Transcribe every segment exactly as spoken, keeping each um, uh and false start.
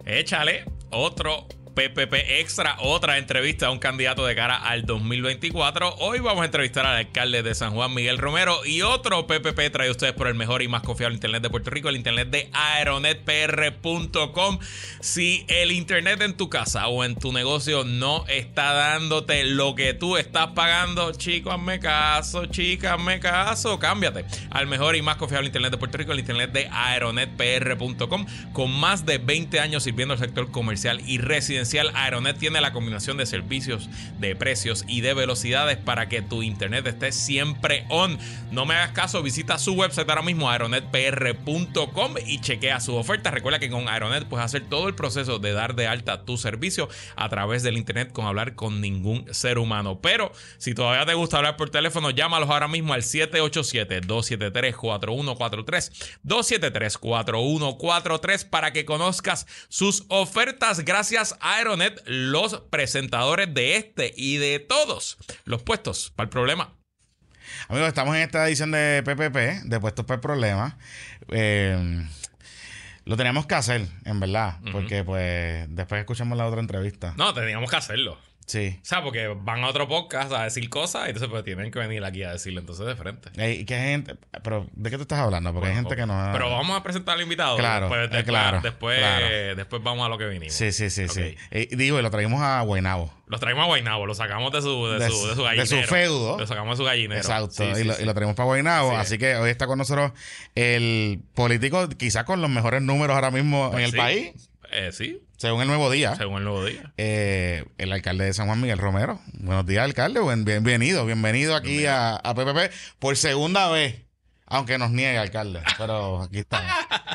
Échale otro P P P Extra, otra entrevista a un candidato de cara al dos mil veinticuatro. Hoy vamos a entrevistar al alcalde de San Juan, Miguel Romero, y otro P P P trae a ustedes por el mejor y más confiable internet de Puerto Rico, el internet de aeronet p r punto com. Si el internet en tu casa o en tu negocio no está dándote lo que tú estás pagando, chico, hazme caso, chica, hazme caso, cámbiate al mejor y más confiable internet de Puerto Rico, el internet de aeronet p r punto com. Con más de veinte años sirviendo al sector comercial y residencial, Aeronet tiene la combinación de servicios, de precios y de velocidades para que tu internet esté siempre on. No me hagas caso, visita su website ahora mismo, aeronet p r punto com, y chequea sus ofertas. Recuerda que con Aeronet puedes hacer todo el proceso de dar de alta tu servicio a través del internet con hablar con ningún ser humano. Pero si todavía te gusta hablar por teléfono, llámalos ahora mismo al siete ocho siete, dos siete tres, cuatro uno cuatro tres, dos siete tres, cuatro uno cuatro tres para que conozcas sus ofertas. Gracias a Aeronet, los presentadores de este y de todos los puestos para el problema. Amigos, estamos en esta edición de P P P, de Puestos para el Problema. Eh, lo teníamos que hacer, en verdad, uh-huh. porque pues después escuchamos la otra entrevista. No, teníamos que hacerlo. Sí. O sea, porque van a otro podcast a decir cosas y entonces pues tienen que venir aquí a decirlo entonces de frente. ¿Y qué gente? Pero ¿de qué tú estás hablando? Porque bueno, hay gente que no... Pero vamos a presentar al invitado. Claro, después, eh, claro, después, claro. después vamos a lo que vinimos. Sí, sí, sí, okay. sí. Eh, digo, y lo traímos a Guaynabo. Los traímos a Guaynabo, lo sacamos de su, de, de, su, de su gallinero. De su feudo. Lo sacamos de su gallinero. Exacto. Sí, y, sí, lo, sí. y lo traemos para Guaynabo. Sí. Así que hoy está con nosotros el político quizás con los mejores números ahora mismo pues en el sí. país. Eh, sí. Según el Nuevo Día. Según el Nuevo Día. Eh, el alcalde de San Juan, Miguel Romero. Buenos días, alcalde. Buen, bienvenido. Bienvenido aquí bienvenido. A, a P P P por segunda vez. Aunque nos niegue, alcalde. Pero aquí estamos.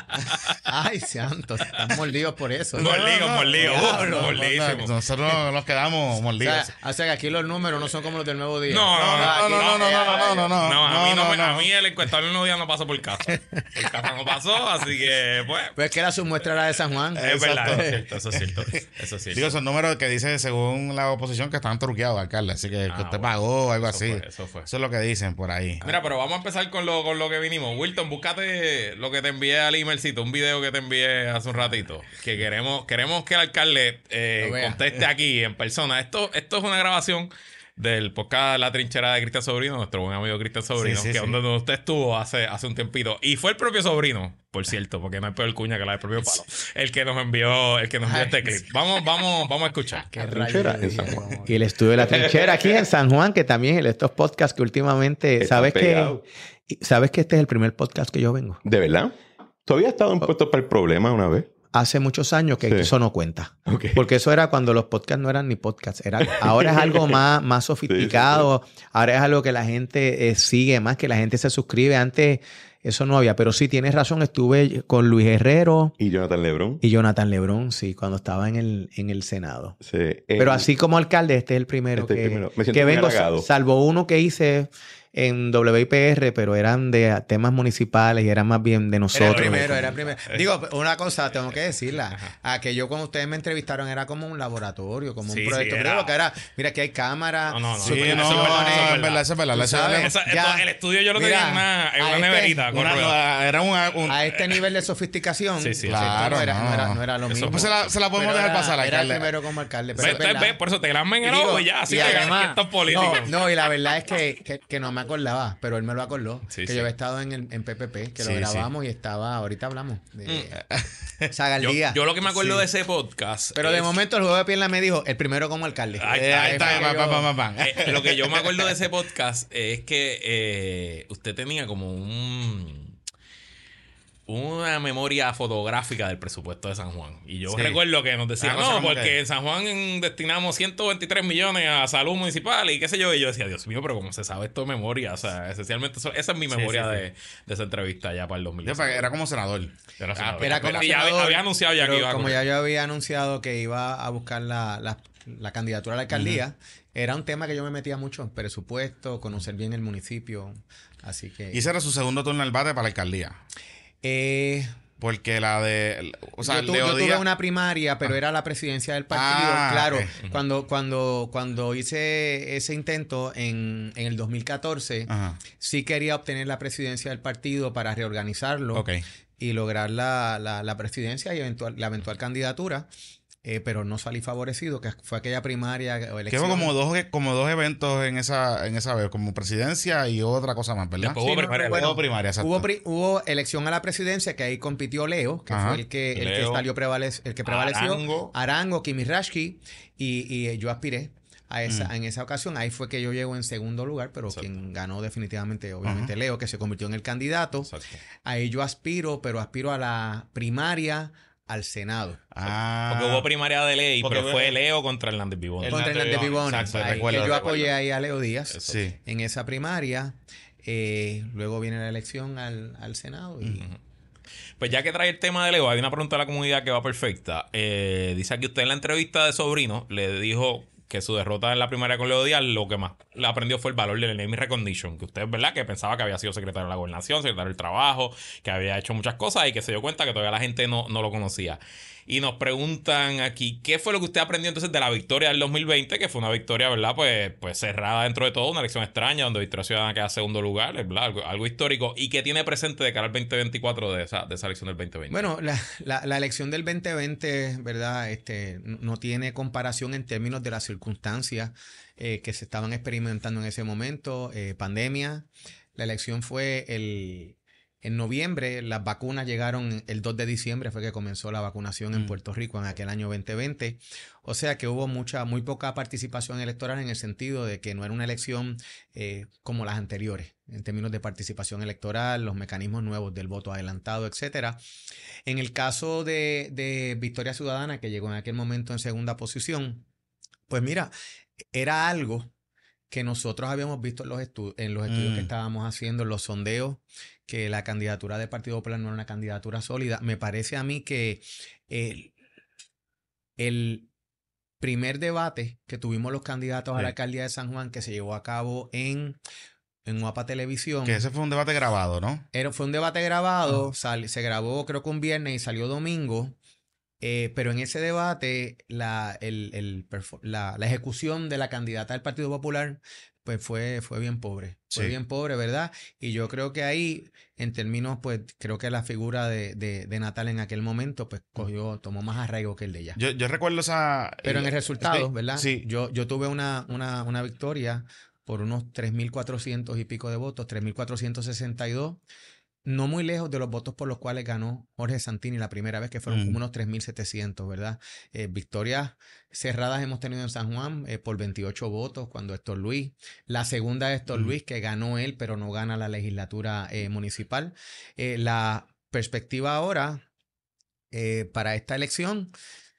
Ay, santos. Están mordidos por eso. Mordidos, mordidos. Mordidos. Nosotros nos quedamos mordidos. O sea, o sea, que aquí los números no son como los del Nuevo Día. No, no, no. No, no, no, no, no, no, no. No, a mí, no, no, me, no. a mí el encuestador del Nuevo Día no pasó por casa. El casa no pasó, así que, pues. Pues es que era su muestra la de San Juan. Es verdad, eso es cierto, eso es cierto. Eso es cierto. Digo, son números que dice según la oposición que están truqueados, alcalde. Así que, ah, que usted bueno, pagó o algo eso así. Fue, eso fue. Eso es lo que dicen por ahí. Mira, pero vamos a empezar con lo, con lo que vinimos. Wilton, búscate lo que te envié al emailcito, un video que te envié hace un ratito. Que queremos, queremos que el alcalde eh, conteste aquí en persona. Esto, esto es una grabación del podcast La Trinchera de Cristian Sobrino, nuestro buen amigo Cristian Sobrino, sí, sí, que sí. donde usted estuvo hace, hace un tiempito. Y fue el propio Sobrino, por cierto, porque no hay peor cuña que la del propio Palo, el que nos envió, el que nos envió Ay, este clip. Vamos, vamos, vamos a escuchar. Qué trinchera en San Juan. Y el estudio de La Trinchera aquí en San Juan, que también estos podcasts que últimamente, Está sabes pegado. que sabes que este es el primer podcast que yo vengo. ¿De verdad? ¿Tú habías estado en Puestos para el Problema una vez? Hace muchos años que sí. eso no cuenta. Okay. Porque eso era cuando los podcasts no eran ni podcasts. Era, ahora es algo más, más sofisticado. Sí, sí, sí. Ahora es algo que la gente eh, sigue más, que la gente se suscribe. Antes eso no había. Pero sí, tienes razón. Estuve con Luis Herrero. Y Jonathan Lebrón. Y Jonathan Lebrón, sí, cuando estaba en el, en el Senado. Sí. Eh, pero así como alcalde, este es el primero este que, el primero. Me siento que vengo. halagado. Salvo uno que hice en W I P R, pero eran de temas municipales y eran más bien de nosotros. Era primero, era primero. Digo, una cosa, tengo que decirla. A que yo cuando ustedes me entrevistaron era como un laboratorio, como sí, un proyecto. Sí, pero lo que era, mira, aquí hay cámara. No, no, no. Sí, no, no, no, eso es verdad, eso es verdad. Eso Eso, esto, el estudio yo lo tenía en una, en una este, neverita. Una, no, era una, un... A este nivel de sofisticación, sí, sí, claro, no, era, no. no, era, no era lo mismo. Pues se la, se la podemos dejar pasar, era, alcalde. Era el primero como alcalde. Pero ve, ve, por eso te granmen el ojo y ya, así y que además, estos políticos. No, no, y la verdad es que, que, que no me acordaba, pero él me lo acordó. Sí, que sí. yo había estado en, el, en P P P, que sí, lo grabamos sí. y estaba, ahorita hablamos de mm. Sagaldía. Yo, yo lo que me acuerdo sí. de ese podcast. Pero es... de momento el juego de pierna me dijo, el primero como alcalde. Ahí eh, está, ahí está, está. Pa, pa, pa, pa, pa. Eh, lo que yo me acuerdo de ese podcast es que eh, usted tenía como un... una memoria fotográfica del presupuesto de San Juan. Y yo Sí. recuerdo que nos decían, Ah, no, porque que... en San Juan destinamos ciento veintitrés millones a salud municipal y qué sé yo. Y yo decía, Dios mío, pero ¿cómo se sabe esto de memoria? O sea, esencialmente eso, esa es mi memoria sí, sí, de, sí. de esa entrevista ya para el dos mil diez. Era como senador. Era, ah, era como y ya senador, había anunciado ya que iba a como correr. ya yo había anunciado que iba a buscar la, la, la candidatura a la alcaldía, uh-huh. era un tema que yo me metía mucho en presupuesto, conocer bien el municipio. Así que... ¿Y ese era su segundo turno al bate para la alcaldía? Eh... Porque la de... O sea, yo, tu, Leo yo tuve Díaz- una primaria, pero Ah. era la presidencia del partido. Ah, claro, ok. cuando, cuando, cuando hice ese intento en, en el dos mil catorce, Ajá. sí quería obtener la presidencia del partido para reorganizarlo Ok. y lograr la, la, la presidencia y eventual, la eventual candidatura. Eh, pero no salí favorecido, que fue aquella primaria o Que elección. hubo como dos, como dos eventos en esa, en esa vez, como presidencia y otra cosa más, ¿verdad? Después hubo no, primaria, no, bueno, Hubo primaria, exacto. Hubo, pri- hubo elección a la presidencia que ahí compitió Leo, que Ajá. fue el que, el que Leo, salió prevalec- el que prevaleció. Arango. Arango, Kimi Rashki, y, y eh, yo aspiré a esa, Mm. en esa ocasión. Ahí fue que yo llego en segundo lugar, pero Exacto. quien ganó definitivamente, obviamente, Ajá. Leo, que se convirtió en el candidato. Exacto. Ahí yo aspiro, pero aspiro a la primaria al Senado. Ah. Porque hubo primaria de ley, Porque pero fue fue- Leo contra Hernández Vivón. El- Contra Hernández Hernández Vivón, Vivón. exacto, Ahí, recuerdo, que yo recuerdo. apoyé ahí a Leo Díaz. Sí. En esa primaria. Eh, luego viene la elección al, al Senado. Y, Ujú. Pues ya que trae el tema de Leo, hay una pregunta de la comunidad que va perfecta. Eh, dice aquí usted en la entrevista de Sobrino le dijo que su derrota en la primaria con Leo Díaz lo que más le aprendió fue el valor del name recognition. Que usted, ¿verdad? Que pensaba que había sido secretario de la gobernación, secretario del trabajo, que había hecho muchas cosas y que se dio cuenta que todavía la gente no, no lo conocía. Y nos preguntan aquí, ¿qué fue lo que usted aprendió entonces de la victoria del dos mil veinte? Que fue una victoria, ¿verdad? Pues, pues cerrada dentro de todo, una elección extraña donde Victoria Ciudadana queda segundo lugar, ¿verdad? Algo, algo histórico. ¿Y qué tiene presente de cara al veinte veinticuatro de esa, de esa elección del veinte veinte? bueno, la, la, la elección del veinte veinte, ¿verdad? Este, no tiene comparación en términos de las circunstancias eh, que se estaban experimentando en ese momento. Eh, pandemia. La elección fue el... En noviembre, las vacunas llegaron el dos de diciembre, fue que comenzó la vacunación en Mm. Puerto Rico en aquel año veinte veinte. O sea que hubo mucha, muy poca participación electoral en el sentido de que no era una elección eh, como las anteriores, en términos de participación electoral, los mecanismos nuevos del voto adelantado, etcétera. En el caso de, de Victoria Ciudadana, que llegó en aquel momento en segunda posición, pues mira, era algo que nosotros habíamos visto en los, estu- en los estudios Mm. que estábamos haciendo, en los sondeos, que la candidatura del Partido Popular no era una candidatura sólida. Me parece a mí que el, el primer debate que tuvimos los candidatos a Sí. la alcaldía de San Juan, que se llevó a cabo en, en Guapa Televisión, Que ese fue un debate grabado, ¿no? era, fue un debate grabado, sal- se grabó creo que un viernes y salió domingo. Eh, pero en ese debate, la, el, el perfo- la, la ejecución de la candidata del Partido Popular, pues fue, fue bien pobre. Fue Sí. bien pobre, ¿verdad? Y yo creo que ahí, en términos, pues, creo que la figura de, de, de Natal en aquel momento, pues, cogió, tomó más arraigo que el de ella. Yo, yo recuerdo esa... Pero en el resultado, sí, ¿verdad? Sí. Yo, yo tuve una, una, una victoria por unos tres mil cuatrocientos y pico de votos, tres mil cuatrocientos sesenta y dos. No muy lejos de los votos por los cuales ganó Jorge Santini la primera vez, que fueron Mm. como unos tres mil setecientos, ¿verdad? Eh, victorias cerradas hemos tenido en San Juan eh, por veintiocho votos cuando Héctor Luis. La segunda de Héctor Mm. Luis, que ganó él, pero no gana la legislatura eh, municipal. Eh, la perspectiva ahora eh, para esta elección,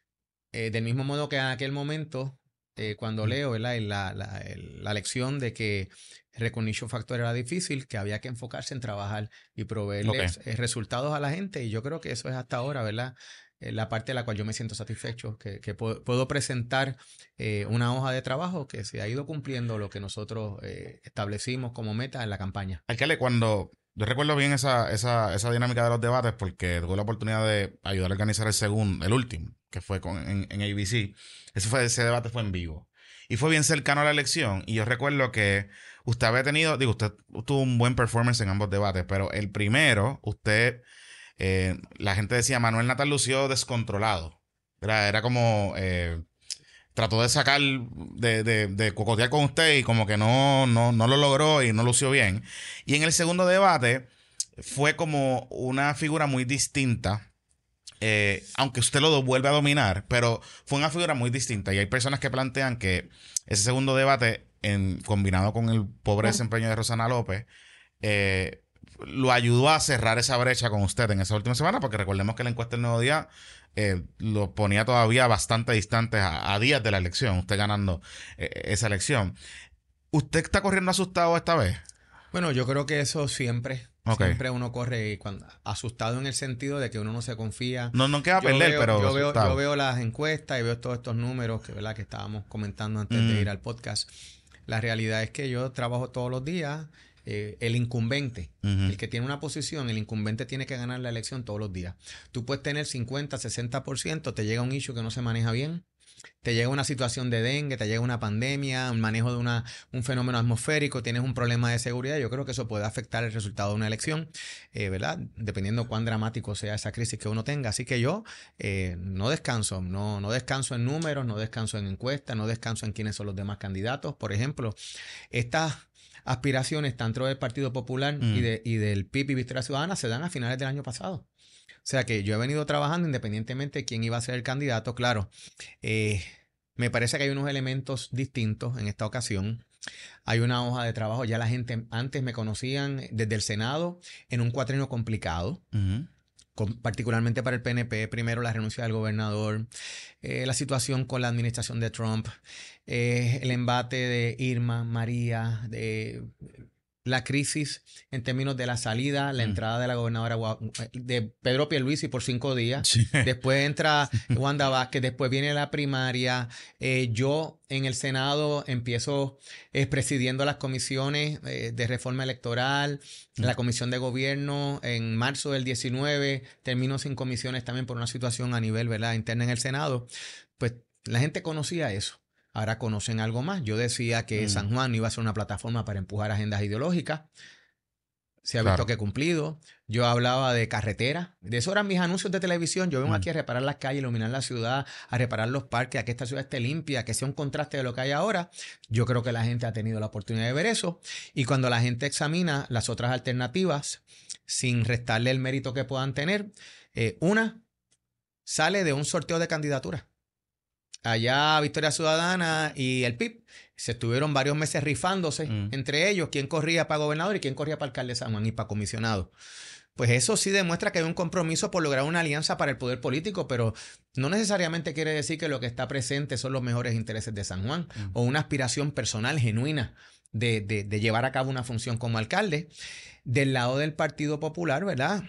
eh, del mismo modo que en aquel momento, eh, cuando Mm. leo, ¿verdad? En La, la, el- la lección de que Recognition Factor era difícil, que había que enfocarse en trabajar y proveerles Ok. eh, resultados a la gente. Y yo creo que eso es hasta ahora, ¿verdad? Eh, la parte de la cual yo me siento satisfecho, que, que puedo, puedo presentar eh, una hoja de trabajo que se ha ido cumpliendo lo que nosotros eh, establecimos como meta en la campaña. Alcalde, cuando... Yo recuerdo bien esa, esa, esa dinámica de los debates porque tuve la oportunidad de ayudar a organizar el segundo, el último, que fue con, en, en A B C. Ese, fue, ese debate fue en vivo. Y fue bien cercano a la elección. Y yo recuerdo que usted había tenido, digo, usted tuvo un buen performance en ambos debates, pero el primero, usted, eh, la gente decía, Manuel Natal lució descontrolado. Era, era como... Eh, trató de sacar, de, de, de cocotear con usted y como que no, no, no lo logró y no lució bien. Y en el segundo debate fue como una figura muy distinta, eh, aunque usted lo vuelve a dominar, pero fue una figura muy distinta. Y hay personas que plantean que ese segundo debate, en, combinado con el pobre desempeño de Rosana López, eh, lo ayudó a cerrar esa brecha con usted en esa última semana, porque recordemos que la encuesta del Nuevo Día eh, lo ponía todavía bastante distante a, a días de la elección, usted ganando eh, esa elección. ¿Usted está corriendo asustado esta vez? Bueno, yo creo que eso siempre, Ok. siempre uno corre cuando, asustado en el sentido de que uno no se confía. No, no queda Yo perder, veo- pero yo veo, asustado. yo veo las encuestas y veo todos estos números que, ¿verdad? que estábamos comentando antes Mm. de ir al podcast. La realidad es que yo trabajo todos los días eh, el incumbente, Ujú. el que tiene una posición, el incumbente tiene que ganar la elección todos los días. Tú puedes tener cincuenta, sesenta por ciento, te llega un issue que no se maneja bien, te llega una situación de dengue, te llega una pandemia, un manejo de una, un fenómeno atmosférico, tienes un problema de seguridad. Yo creo que eso puede afectar el resultado de una elección, eh, ¿verdad? Dependiendo cuán dramático sea esa crisis que uno tenga. Así que yo eh, no descanso, no, no descanso en números, no descanso en encuestas, no descanso en quiénes son los demás candidatos. Por ejemplo, estas aspiraciones tanto del Partido Popular Mm. y, de, y del P I B y Victoria Ciudadana se dan a finales del año pasado. O sea que yo he venido trabajando independientemente de quién iba a ser el candidato. Claro, eh, me parece que hay unos elementos distintos en esta ocasión. Hay una hoja de trabajo. Ya la gente antes me conocían desde el Senado en un cuatrienio complicado, Ujú. con, particularmente para el P N P. Primero la renuncia del gobernador, eh, la situación con la administración de Trump, eh, el embate de Irma, María, de la crisis en términos de la salida, la Mm. entrada de la gobernadora Gua- de Pedro Pierluisi por cinco días. Sí. Después entra Wanda Vázquez, después viene la primaria. Eh, yo en el Senado empiezo eh, presidiendo las comisiones eh, de reforma electoral, la comisión de gobierno en marzo del diecinueve, termino sin comisiones también por una situación a nivel, ¿verdad?, interna en el Senado. Pues la gente conocía eso. Ahora conocen algo más. Yo decía que Mm. San Juan no iba a ser una plataforma para empujar agendas ideológicas. Se ha Claro. visto que he cumplido. Yo hablaba de carretera. De eso eran mis anuncios de televisión. Yo vengo Mm. aquí a reparar las calles, iluminar la ciudad, a reparar los parques, a que esta ciudad esté limpia, que sea un contraste de lo que hay ahora. Yo creo que la gente ha tenido la oportunidad de ver eso. Y cuando la gente examina las otras alternativas, sin restarle el mérito que puedan tener, eh, una sale de un sorteo de candidaturas. Allá Victoria Ciudadana y el P I B se estuvieron varios meses rifándose Mm. entre ellos quién corría para gobernador y quién corría para alcalde de San Juan y para comisionado. Pues eso sí demuestra que hay un compromiso por lograr una alianza para el poder político, pero no necesariamente quiere decir que lo que está presente son los mejores intereses de San Juan Mm. o una aspiración personal genuina de, de, de llevar a cabo una función como alcalde. Del lado del Partido Popular, ¿verdad?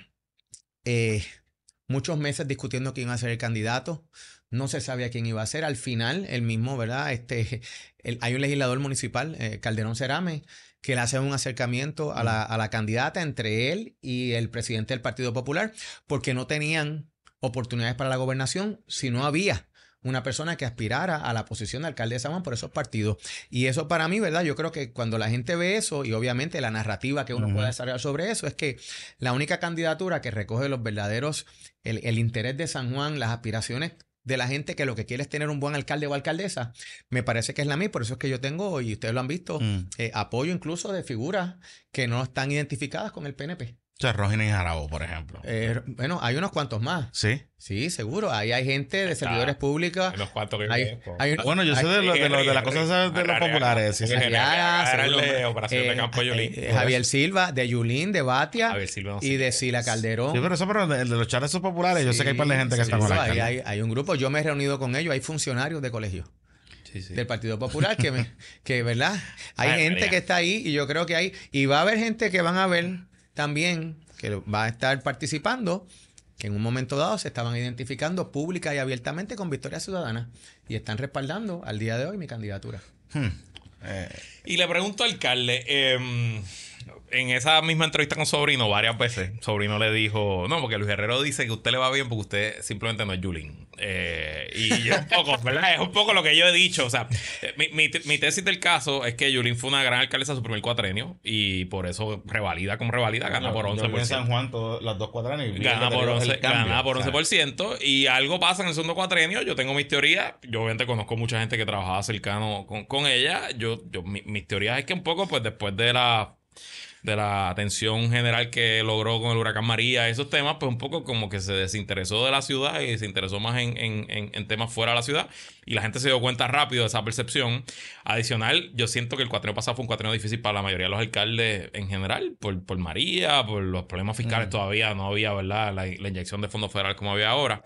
Eh, muchos meses discutiendo quién iba a ser el candidato. No se sabía quién iba a ser. Al final, el mismo, ¿verdad? Este, el, hay un legislador municipal, eh, Calderón Cerame, que le hace un acercamiento a la, a la candidata entre él y el presidente del Partido Popular, porque no tenían oportunidades para la gobernación si no había una persona que aspirara a la posición de alcalde de San Juan por esos partidos. Y eso para mí, ¿verdad? Yo creo que cuando la gente ve eso, y obviamente la narrativa que uno Ujú. puede desarrollar sobre eso, es que la única candidatura que recoge los verdaderos, el, el interés de San Juan, las aspiraciones de la gente que lo que quiere es tener un buen alcalde o alcaldesa, me parece que es la mía. Por eso es que yo tengo, y ustedes lo han visto, Mm. eh, apoyo incluso de figuras que no están identificadas con el P N P. O sea, Rogelio Jarabo, por ejemplo. Eh, bueno, hay unos cuantos más. Sí. Sí, seguro. Ahí hay gente de servidores públicos. Hay unos cuantos que Hay, conozco. hay un- Bueno, yo sé de, lo- de, lo- de las cosas esas de los populares. Sí, sí. Henry Ara, Era el seguro, de Operación de Campo Yulín. eh, Javier Silva, de Yulín, de Batia Javier Silva, no sé y de qué Sila es. Calderón. Sí, pero eso, pero de, de los chats esos populares, yo sé que hay par de gente que Sí, está con sí, la ahí alcalde. hay, hay un grupo. Yo me he reunido con ellos. Hay funcionarios de colegio Sí, sí. del Partido Popular que, me, que ¿verdad? Hay Ay, gente María. que está ahí y yo creo que hay... Y va a haber gente que van a ver también que va a estar participando, que en un momento dado se estaban identificando pública y abiertamente con Victoria Ciudadana y están respaldando al día de hoy mi candidatura. Hmm. Eh, Y le pregunto al alcalde, eh, en esa misma entrevista con Sobrino varias veces, Sobrino le dijo, no, porque Luis Herrero dice que usted le va bien porque usted simplemente no es Yulín. Eh, y yo un poco, ¿verdad? Es un poco lo que yo he dicho. O sea, mi, mi, mi tesis del caso es que Yulín fue una gran alcaldesa en su primer cuatrenio y por eso revalida como revalida, gana por once Yo por viví en ciento. San Juan todos las dos cuadranes. y vi Gana el que por, dio el once, cambio, gana por o sea, once por ciento y algo pasa en el segundo cuatrenio. Yo tengo mis teorías. Yo obviamente conozco mucha gente que trabajaba cercano con, con ella. Yo, yo, mi, mis teorías es que un poco, pues después de la de la atención general que logró con el huracán María, esos temas, pues un poco como que se desinteresó de la ciudad y se interesó más en, en, en, en temas fuera de la ciudad y la gente se dio cuenta rápido de esa percepción. Adicional, yo siento que el cuatrenio pasado fue un cuatrenio difícil para la mayoría de los alcaldes en general, por, por María, por los problemas fiscales. Mm. Todavía no había, ¿verdad?, la, la inyección de fondos federales como había ahora.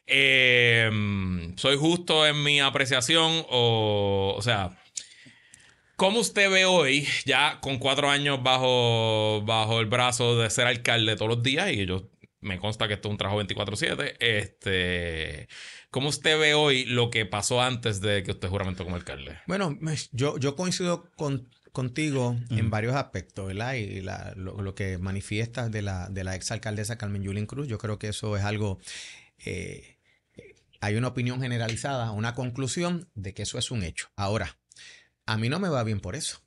Eh, ¿Soy justo en mi apreciación o, o sea... ¿Cómo usted ve hoy, ya con cuatro años bajo, bajo el brazo de ser alcalde todos los días? Y yo me consta que esto es un trabajo veinticuatro siete. Este, ¿Cómo usted ve hoy lo que pasó antes de que usted juramentó como alcalde? Bueno, yo, yo coincido con, contigo Mm. en varios aspectos, ¿verdad? Y la, lo, lo que manifiestas de la, de la exalcaldesa Carmen Yulín Cruz, yo creo que eso es algo... Eh, hay una opinión generalizada, una conclusión de que eso es un hecho. Ahora, a mí no me va bien por eso.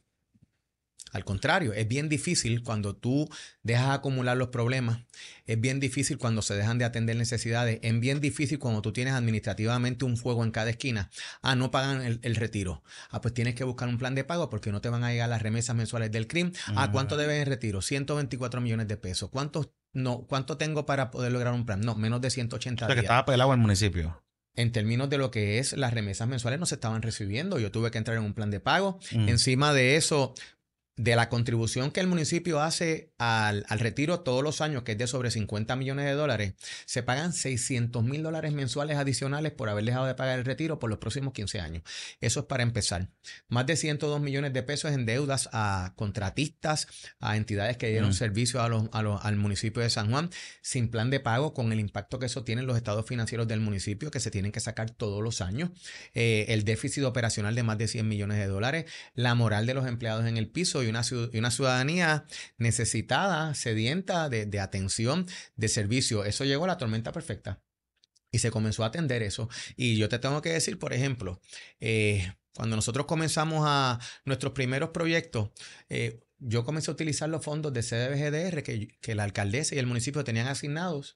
Al contrario, es bien difícil cuando tú dejas acumular los problemas, es bien difícil cuando se dejan de atender necesidades, es bien difícil cuando tú tienes administrativamente un fuego en cada esquina. Ah, no pagan el, el retiro. Ah, pues tienes que buscar un plan de pago porque no te van a llegar las remesas mensuales del C R I M. Ah, ¿cuánto deben en retiro? ciento veinticuatro millones de pesos. ¿Cuántos, no, ¿Cuánto tengo para poder lograr un plan? No, menos de ciento ochenta O sea, que días. estaba pelado el municipio. En términos de lo que es las remesas mensuales no se estaban recibiendo. Yo tuve que entrar en un plan de pago. Mm. Encima de eso, de la contribución que el municipio hace al, al retiro todos los años, que es de sobre cincuenta millones de dólares, se pagan seiscientos mil dólares mensuales adicionales por haber dejado de pagar el retiro por los próximos quince años. Eso es para empezar. Más de ciento dos millones de pesos en deudas a contratistas, a entidades que dieron Mm. servicio a los, a los, al municipio de San Juan, sin plan de pago, con el impacto que eso tiene en los estados financieros del municipio, que se tienen que sacar todos los años. Eh, el déficit operacional de más de cien millones de dólares, la moral de los empleados en el piso y una, y una ciudadanía necesitada, sedienta de, de atención, de servicio. Eso llegó a la tormenta perfecta y se comenzó a atender eso. Y yo te tengo que decir, por ejemplo, eh, cuando nosotros comenzamos a nuestros primeros proyectos, eh, yo comencé a utilizar los fondos de C D B G D R que, que la alcaldesa y el municipio tenían asignados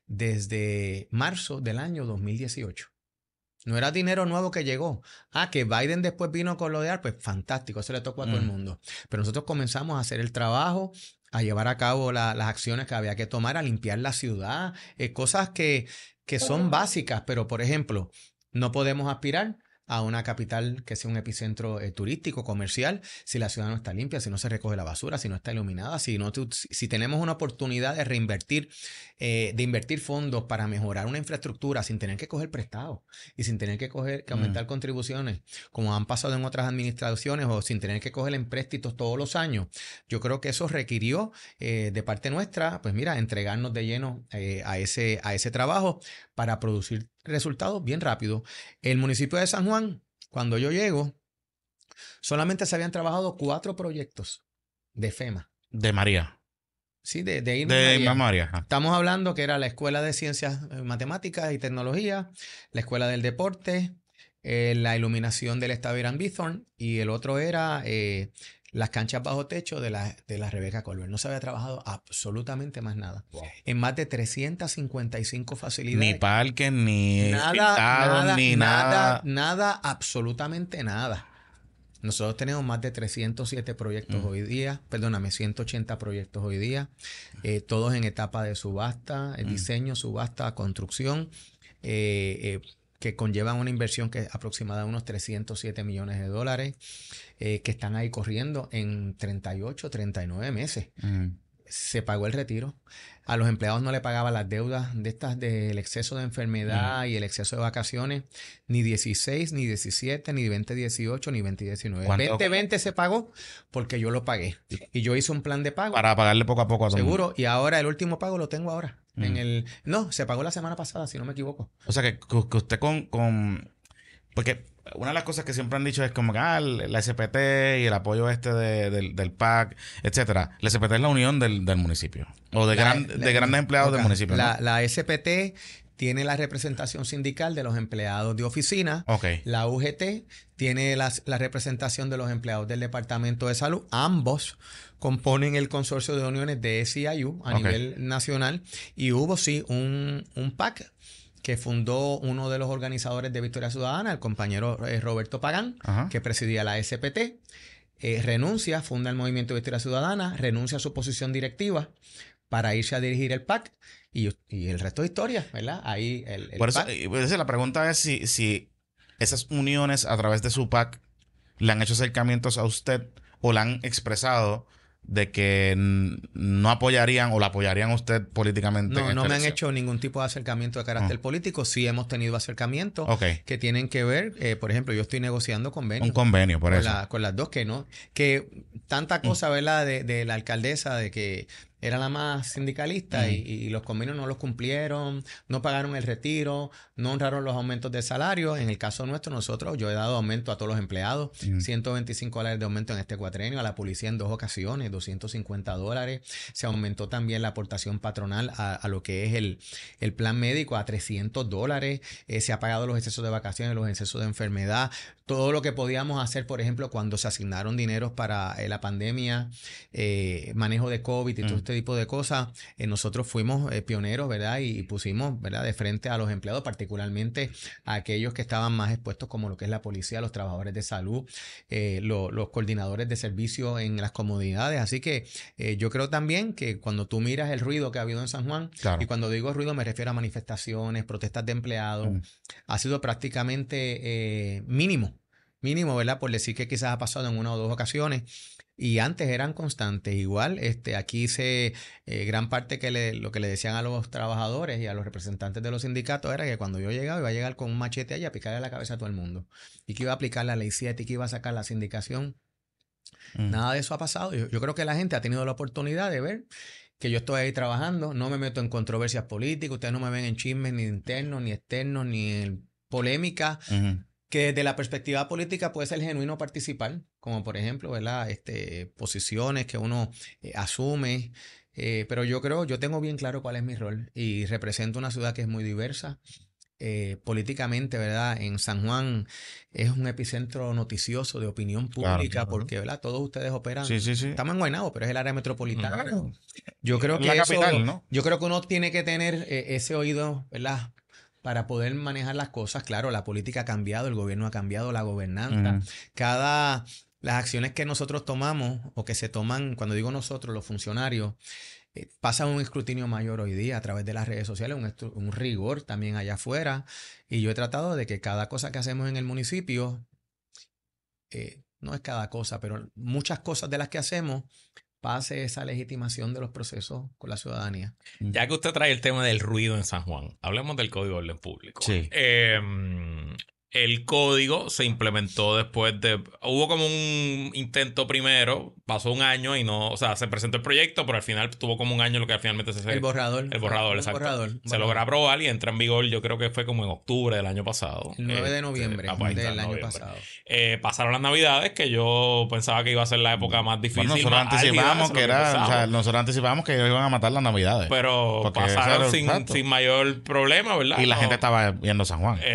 desde marzo del año dos mil dieciocho. No era dinero nuevo que llegó. Ah, que Biden después vino con lo de A R, pues fantástico, eso le tocó a todo Mm. el mundo. Pero nosotros comenzamos a hacer el trabajo, a llevar a cabo la, las acciones que había que tomar, a limpiar la ciudad, eh, cosas que, que son básicas, pero por ejemplo, no podemos aspirar a una capital que sea un epicentro eh, turístico, comercial, si la ciudad no está limpia, si no se recoge la basura, si no está iluminada, si, no, si, si tenemos una oportunidad de reinvertir, eh, de invertir fondos para mejorar una infraestructura sin tener que coger prestado y sin tener que, coger, que aumentar mm. contribuciones, como han pasado en otras administraciones, o sin tener que coger empréstitos todos los años. Yo creo que eso requirió eh, de parte nuestra, pues mira, entregarnos de lleno eh, a, ese, a ese trabajo para producir resultados bien rápido. El municipio de San Juan, cuando yo llego, solamente se habían trabajado cuatro proyectos de FEMA. De María. Sí, de, de Irma De María. María. Estamos hablando que era la Escuela de Ciencias, Matemáticas y Tecnología, la Escuela del Deporte, eh, la iluminación del Estadio Irán Bithorn, y el otro era eh, las canchas bajo techo de la, de la Rebecca Colbert. No se había trabajado absolutamente más nada. Wow. En más de trescientas cincuenta y cinco facilidades. Ni parques, ni nada, pintados, nada, ni nada, nada. Nada, absolutamente nada. Nosotros tenemos más de trescientos siete proyectos mm. hoy día, perdóname, ciento ochenta proyectos hoy día, eh, todos en etapa de subasta, el mm. diseño, subasta, construcción, eh, eh, que conllevan una inversión que es aproximada a unos trescientos siete millones de dólares, eh, que están ahí corriendo en treinta y ocho, treinta y nueve meses. Mm. Se pagó el retiro. A los empleados no le pagaba las deudas de estas del exceso de enfermedad mm. y el exceso de vacaciones, ni dieciséis, ni diecisiete, ni veinte dieciocho, ni veinte diecinueve. veinte veinte se pagó porque yo lo pagué. Y yo hice un plan de pago. Para pagarle poco a poco a todo. Seguro. Y ahora el último pago lo tengo ahora. Mm. En el, no, se pagó la semana pasada, si no me equivoco. O sea que, que usted con, con... Porque una de las cosas que siempre han dicho es como que ah, la S P T y el apoyo este de, del, del P A C, etcétera. La S P T es la unión del, del municipio. O de, la, gran, la, de grandes empleados okay. del municipio. La, ¿no? la S P T tiene la representación sindical de los empleados de oficina. Okay. La U G T tiene la, la representación de los empleados del Departamento de Salud. Ambos componen el consorcio de uniones de S I A U a okay. nivel nacional. Y hubo, sí, un, un P A C que fundó uno de los organizadores de Victoria Ciudadana, el compañero eh, Roberto Pagán, Ajá. que presidía la S P T. Eh, renuncia, funda el Movimiento de Victoria Ciudadana, renuncia a su posición directiva para irse a dirigir el P A C. Y, y el resto de historia, ¿verdad? Ahí el, el Por eso, P A C. Pues la pregunta es si, si esas uniones a través de su P A C le han hecho acercamientos a usted o le han expresado de que no apoyarían o la apoyarían a usted políticamente. No, en no esta me elección. han hecho ningún tipo de acercamiento de carácter oh. político. Sí hemos tenido acercamientos okay. que tienen que ver, eh, por ejemplo, yo estoy negociando convenios. Un convenio, por con eso. La, con las dos que no, que tanta cosa, mm. ¿verdad? De, de la alcaldesa, de que era la más sindicalista Mm. y, y los convenios no los cumplieron, no pagaron el retiro, no honraron los aumentos de salario. En el caso nuestro, nosotros, yo he dado aumento a todos los empleados, Mm. ciento veinticinco dólares de aumento en este cuatrenio, a la policía en dos ocasiones, doscientos cincuenta dólares. Se aumentó también la aportación patronal a, a lo que es el, el plan médico a trescientos dólares. Eh, se ha pagado los excesos de vacaciones, los excesos de enfermedad. Todo lo que podíamos hacer, por ejemplo, cuando se asignaron dineros para eh, la pandemia, eh, manejo de COVID y todo Mm. este tipo de cosas, eh, nosotros fuimos eh, pioneros, ¿verdad? Y, y pusimos, ¿verdad?, de frente a los empleados, particularmente a aquellos que estaban más expuestos, como lo que es la policía, los trabajadores de salud, eh, lo, los coordinadores de servicio en las comunidades. Así que eh, yo creo también que cuando tú miras el ruido que ha habido en San Juan, Claro. y cuando digo ruido me refiero a manifestaciones, protestas de empleados, Mm. ha sido prácticamente eh, mínimo, mínimo, ¿verdad? Por decir que quizás ha pasado en una o dos ocasiones. Y antes eran constantes. Igual, este, aquí se eh, gran parte que le, lo que le decían a los trabajadores y a los representantes de los sindicatos era que cuando yo llegaba iba a llegar con un machete allá a picarle la cabeza a todo el mundo. Y que iba a aplicar la ley siete y que iba a sacar la sindicación. Mm. Nada de eso ha pasado. Yo, yo creo que la gente ha tenido la oportunidad de ver que yo estoy ahí trabajando, no me meto en controversias políticas, ustedes no me ven en chismes ni internos, ni externos, ni en polémica, Ujú. que desde la perspectiva política puede ser genuino participar, como por ejemplo, ¿verdad? Este, posiciones que uno eh, asume, eh, pero yo creo, yo tengo bien claro cuál es mi rol y represento una ciudad que es muy diversa. Eh, políticamente, ¿verdad? En San Juan es un epicentro noticioso de opinión Claro, pública claro. porque, ¿verdad? Todos ustedes operan. Sí, sí, sí. Estamos en Guaynabo, pero es el área metropolitana. Claro. Yo creo que La eso- capital, ¿no? yo creo que uno tiene que tener eh, ese oído, ¿verdad? Para poder manejar las cosas. Claro, la política ha cambiado, el gobierno ha cambiado, la gobernanza. Ujú. Cada, las acciones que nosotros tomamos o que se toman, cuando digo nosotros, los funcionarios, eh, pasan un escrutinio mayor hoy día a través de las redes sociales, un, estru- un rigor también allá afuera. Y yo he tratado de que cada cosa que hacemos en el municipio, eh, no es cada cosa, pero muchas cosas de las que hacemos, pase esa legitimación de los procesos con la ciudadanía. Ya que usted trae el tema del ruido en San Juan, hablemos del Código de Orden Público. Sí. Eh, el código se implementó después de... Hubo como un intento primero, pasó un año y no... O sea, se presentó el proyecto, pero al final tuvo como un año lo que finalmente se... El borrador. El borrador, el exacto. borrador, Se borrador. logra aprobar y entra en vigor, yo creo que fue como en octubre del año pasado. El nueve de Este, noviembre ah, pues ahí está, del año noviembre. pasado. Eh, pasaron las navidades, que yo pensaba que iba a ser la época más difícil. Bueno, nosotros más álgida, anticipamos eso es que lo era, pensamos. o sea, nosotros anticipamos que ellos iban a matar las navidades. Pero Porque ese pasaron era el sin, facto. sin mayor problema, ¿verdad? Y la No. gente estaba viendo San Juan.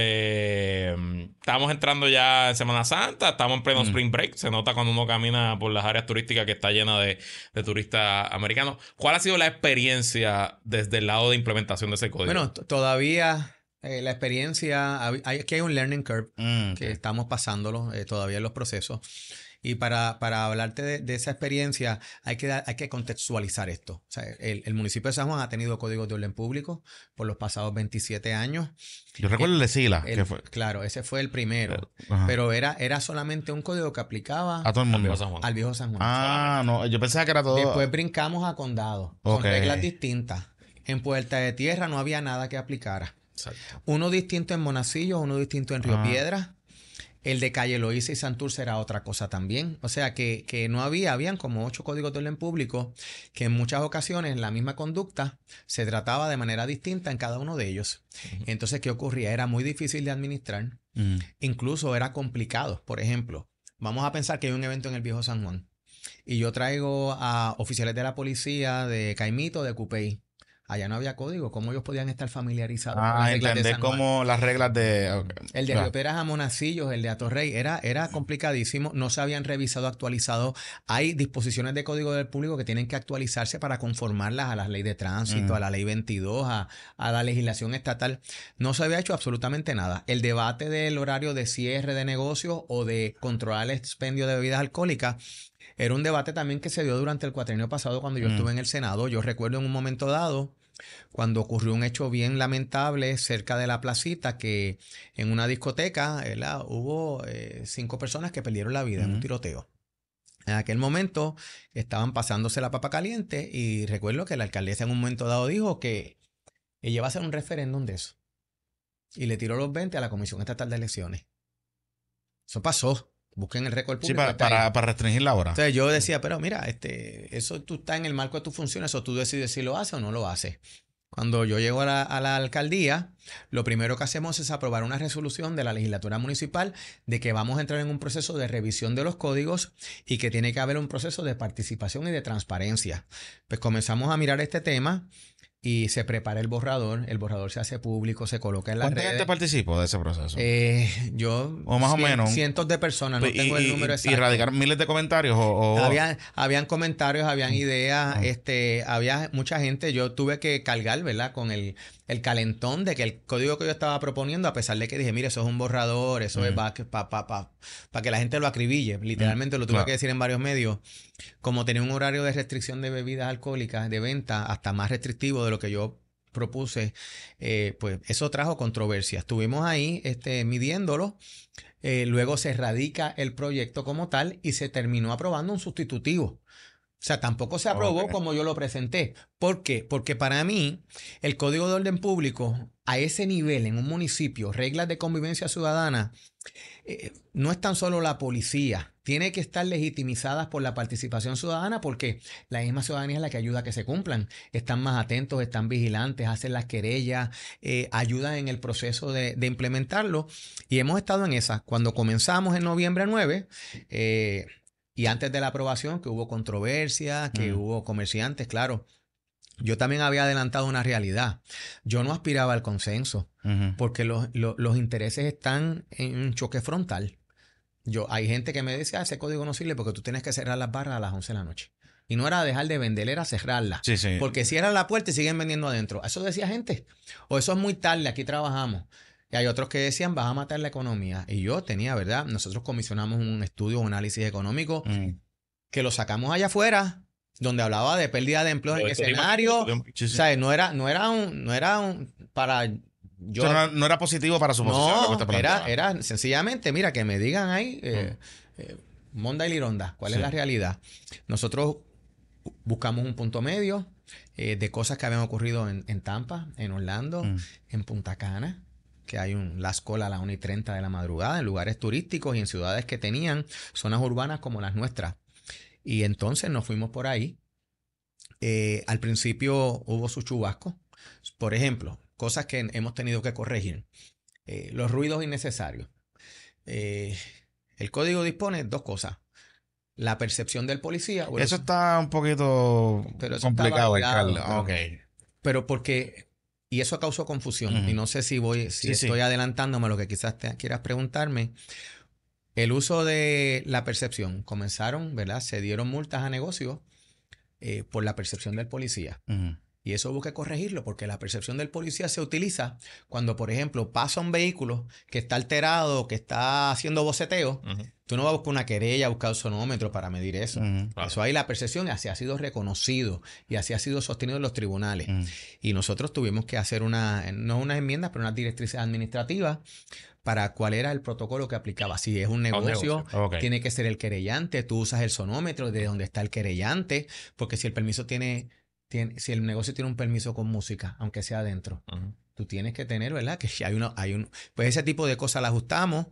Este, estamos entrando ya en Semana Santa, estamos en pleno Mm. Spring Break. Se nota cuando uno camina por las áreas turísticas que está llena de, de turistas americanos. ¿Cuál ha sido la experiencia desde el lado de implementación de ese código? Bueno, t- todavía eh, la experiencia, hab- hay, aquí hay un learning curve Mm, que ok. estamos pasándolo eh, todavía en los procesos. Y para, para hablarte de, de esa experiencia, hay que, dar- hay que contextualizar esto. O sea, el, el municipio de San Juan ha tenido códigos de orden público por los pasados veintisiete años. Yo recuerdo el de Sila, El- que fue. Claro, ese fue el primero. Ajá. Pero era, era solamente un código que aplicaba A todo el mundo. Viejo San Juan. al viejo San Juan. Ah, no, yo pensaba que era todo. Después brincamos a condado, con Ok. reglas distintas. En Puerta de Tierra no había nada que aplicara. Exacto. Uno distinto en Monacillo, uno distinto en Río Ah. Piedra. El de Calle Loíza y Santurce era otra cosa también. O sea que, que no había, habían como ocho códigos de orden público que en muchas ocasiones la misma conducta se trataba de manera distinta en cada uno de ellos. Ujú. Entonces, ¿qué ocurría? Era muy difícil de administrar. Mm, Incluso era complicado. Por ejemplo, vamos a pensar que hay un evento en el Viejo San Juan y yo traigo a oficiales de la policía de Caimito, de Cupey. Allá no había código. ¿Cómo ellos podían estar familiarizados con las Ah, reglas de entender San Juan? cómo las reglas de. ok, El de claro. Río Piedras a Monacillos, el de Atorrey, era, era complicadísimo. No se habían revisado, actualizado. Hay disposiciones de Código del Público que tienen que actualizarse para conformarlas a la ley de tránsito, Mm. a la ley veintidós, a, a la legislación estatal. No se había hecho absolutamente nada. El debate del horario de cierre de negocios o de controlar el expendio de bebidas alcohólicas era un debate también que se dio durante el cuatrienio pasado cuando yo Mm. estuve en el Senado. Yo recuerdo en un momento dado cuando ocurrió un hecho bien lamentable cerca de la placita, que en una discoteca, ¿verdad?, hubo eh, cinco personas que perdieron la vida en un Ujú. tiroteo. En aquel momento estaban pasándose la papa caliente y recuerdo que la alcaldesa en un momento dado dijo que ella iba a hacer un referéndum de eso. Y le tiró los veinte a la Comisión Estatal de Elecciones. Eso pasó. Busquen el récord Sí, público. para, está ahí. para, para restringir la hora. Entonces yo decía, pero mira, este, eso tú estás en el marco de tus funciones, o tú decides si lo haces o no lo haces. Cuando yo llego a la, a la alcaldía, lo primero que hacemos es aprobar una resolución de la legislatura municipal de que vamos a entrar en un proceso de revisión de los códigos y que tiene que haber un proceso de participación y de transparencia. Pues comenzamos a mirar este tema y se prepara el borrador, el borrador se hace público, se coloca en las ¿Cuánta redes. gente participó de ese proceso? Eh, yo, O más o cien- menos. cientos de personas, no y, tengo el número y- exacto. y radicaron miles de comentarios o... o- Habían, habían comentarios, habían ideas, Mm. este, había mucha gente. Yo tuve que cargar, ¿verdad? Con el, el calentón de que el código que yo estaba proponiendo, a pesar de que dije, mire, eso es un borrador, eso es Mm. para pa, pa, pa, pa que la gente lo acribille. Literalmente lo tuve Claro. que decir en varios medios. Como tenía un horario de restricción de bebidas alcohólicas, de venta, hasta más restrictivo de lo que yo propuse, eh, pues eso trajo controversia. Estuvimos ahí este, midiéndolo. Eh, luego se radica el proyecto como tal y se terminó aprobando un sustitutivo. O sea, tampoco se aprobó Ok. como yo lo presenté. ¿Por qué? Porque para mí, el Código de Orden Público, a ese nivel, en un municipio, reglas de convivencia ciudadana, eh, no es tan solo la policía. Tiene que estar legitimizadas por la participación ciudadana, porque la misma ciudadanía es la que ayuda a que se cumplan. Están más atentos, están vigilantes, hacen las querellas, eh, ayudan en el proceso de, de implementarlo. Y hemos estado en esa. Cuando comenzamos en noviembre nueve, eh, y antes de la aprobación, que hubo controversia, que Mm. hubo comerciantes, claro. Yo también había adelantado una realidad. Yo no aspiraba al consenso, Ujú. porque los, los, los intereses están en un choque frontal. Yo, hay gente que me decía, ah, ese código no sirve porque tú tienes que cerrar las barras a las once de la noche. Y no era dejar de vender, era cerrarlas. Sí, sí. Porque cierran la puerta y siguen vendiendo adentro. Eso decía gente. O eso es muy tarde, aquí trabajamos. Y hay otros que decían, vas a matar la economía. Y yo tenía, ¿verdad? Nosotros comisionamos un estudio, un análisis económico, Mm. que lo sacamos allá afuera, donde hablaba de pérdida de empleos Lo en de escenario. Sí, sí. O sea, no era, no era un, no era un para yo. O sea, no, no era positivo para su posición. lo que No, usted era, planteaba. era sencillamente, mira, que me digan ahí, eh, eh, Monda y Lironda, ¿cuál Sí. es la realidad? Nosotros buscamos un punto medio eh, de cosas que habían ocurrido en, en Tampa, en Orlando, Mm. en Punta Cana, que hay un Las Colas a las una y treinta de la madrugada, en lugares turísticos y en ciudades que tenían zonas urbanas como las nuestras. Y entonces nos fuimos por ahí. Eh, al principio hubo su chubasco. Por ejemplo, cosas que hemos tenido que corregir. Eh, los ruidos innecesarios. Eh, el código dispone dos cosas. La percepción del policía. o el- Eso está un poquito Pero eso está complicado, validado, alcalde. pero- Ok. Pero porque... Y eso causó confusión. Ujú. Y no sé si voy, si Sí, sí. estoy adelantándome a lo que quizás te quieras preguntarme. El uso de la percepción. Comenzaron, ¿verdad? Se dieron multas a negocios eh, por la percepción del policía. Ujú. Y eso hubo que corregirlo, porque la percepción del policía se utiliza cuando, por ejemplo, pasa un vehículo que está alterado, que está haciendo boceteo. Ujú. Tú no vas a buscar una querella, a buscar un sonómetro para medir eso. Ujú. Claro. Eso ahí la percepción, así ha sido reconocido y así ha sido sostenido en los tribunales. Ujú. Y nosotros tuvimos que hacer una, no unas enmiendas, pero unas directrices administrativas para cuál era el protocolo que aplicaba. Si es un negocio, negocio. Ok. tiene que ser el querellante, tú usas el sonómetro de donde está el querellante, porque si el permiso tiene, tiene si el negocio tiene un permiso con música, aunque sea adentro, Ujú. tú tienes que tener, ¿verdad? Que si hay uno, hay un, pues ese tipo de cosas las ajustamos.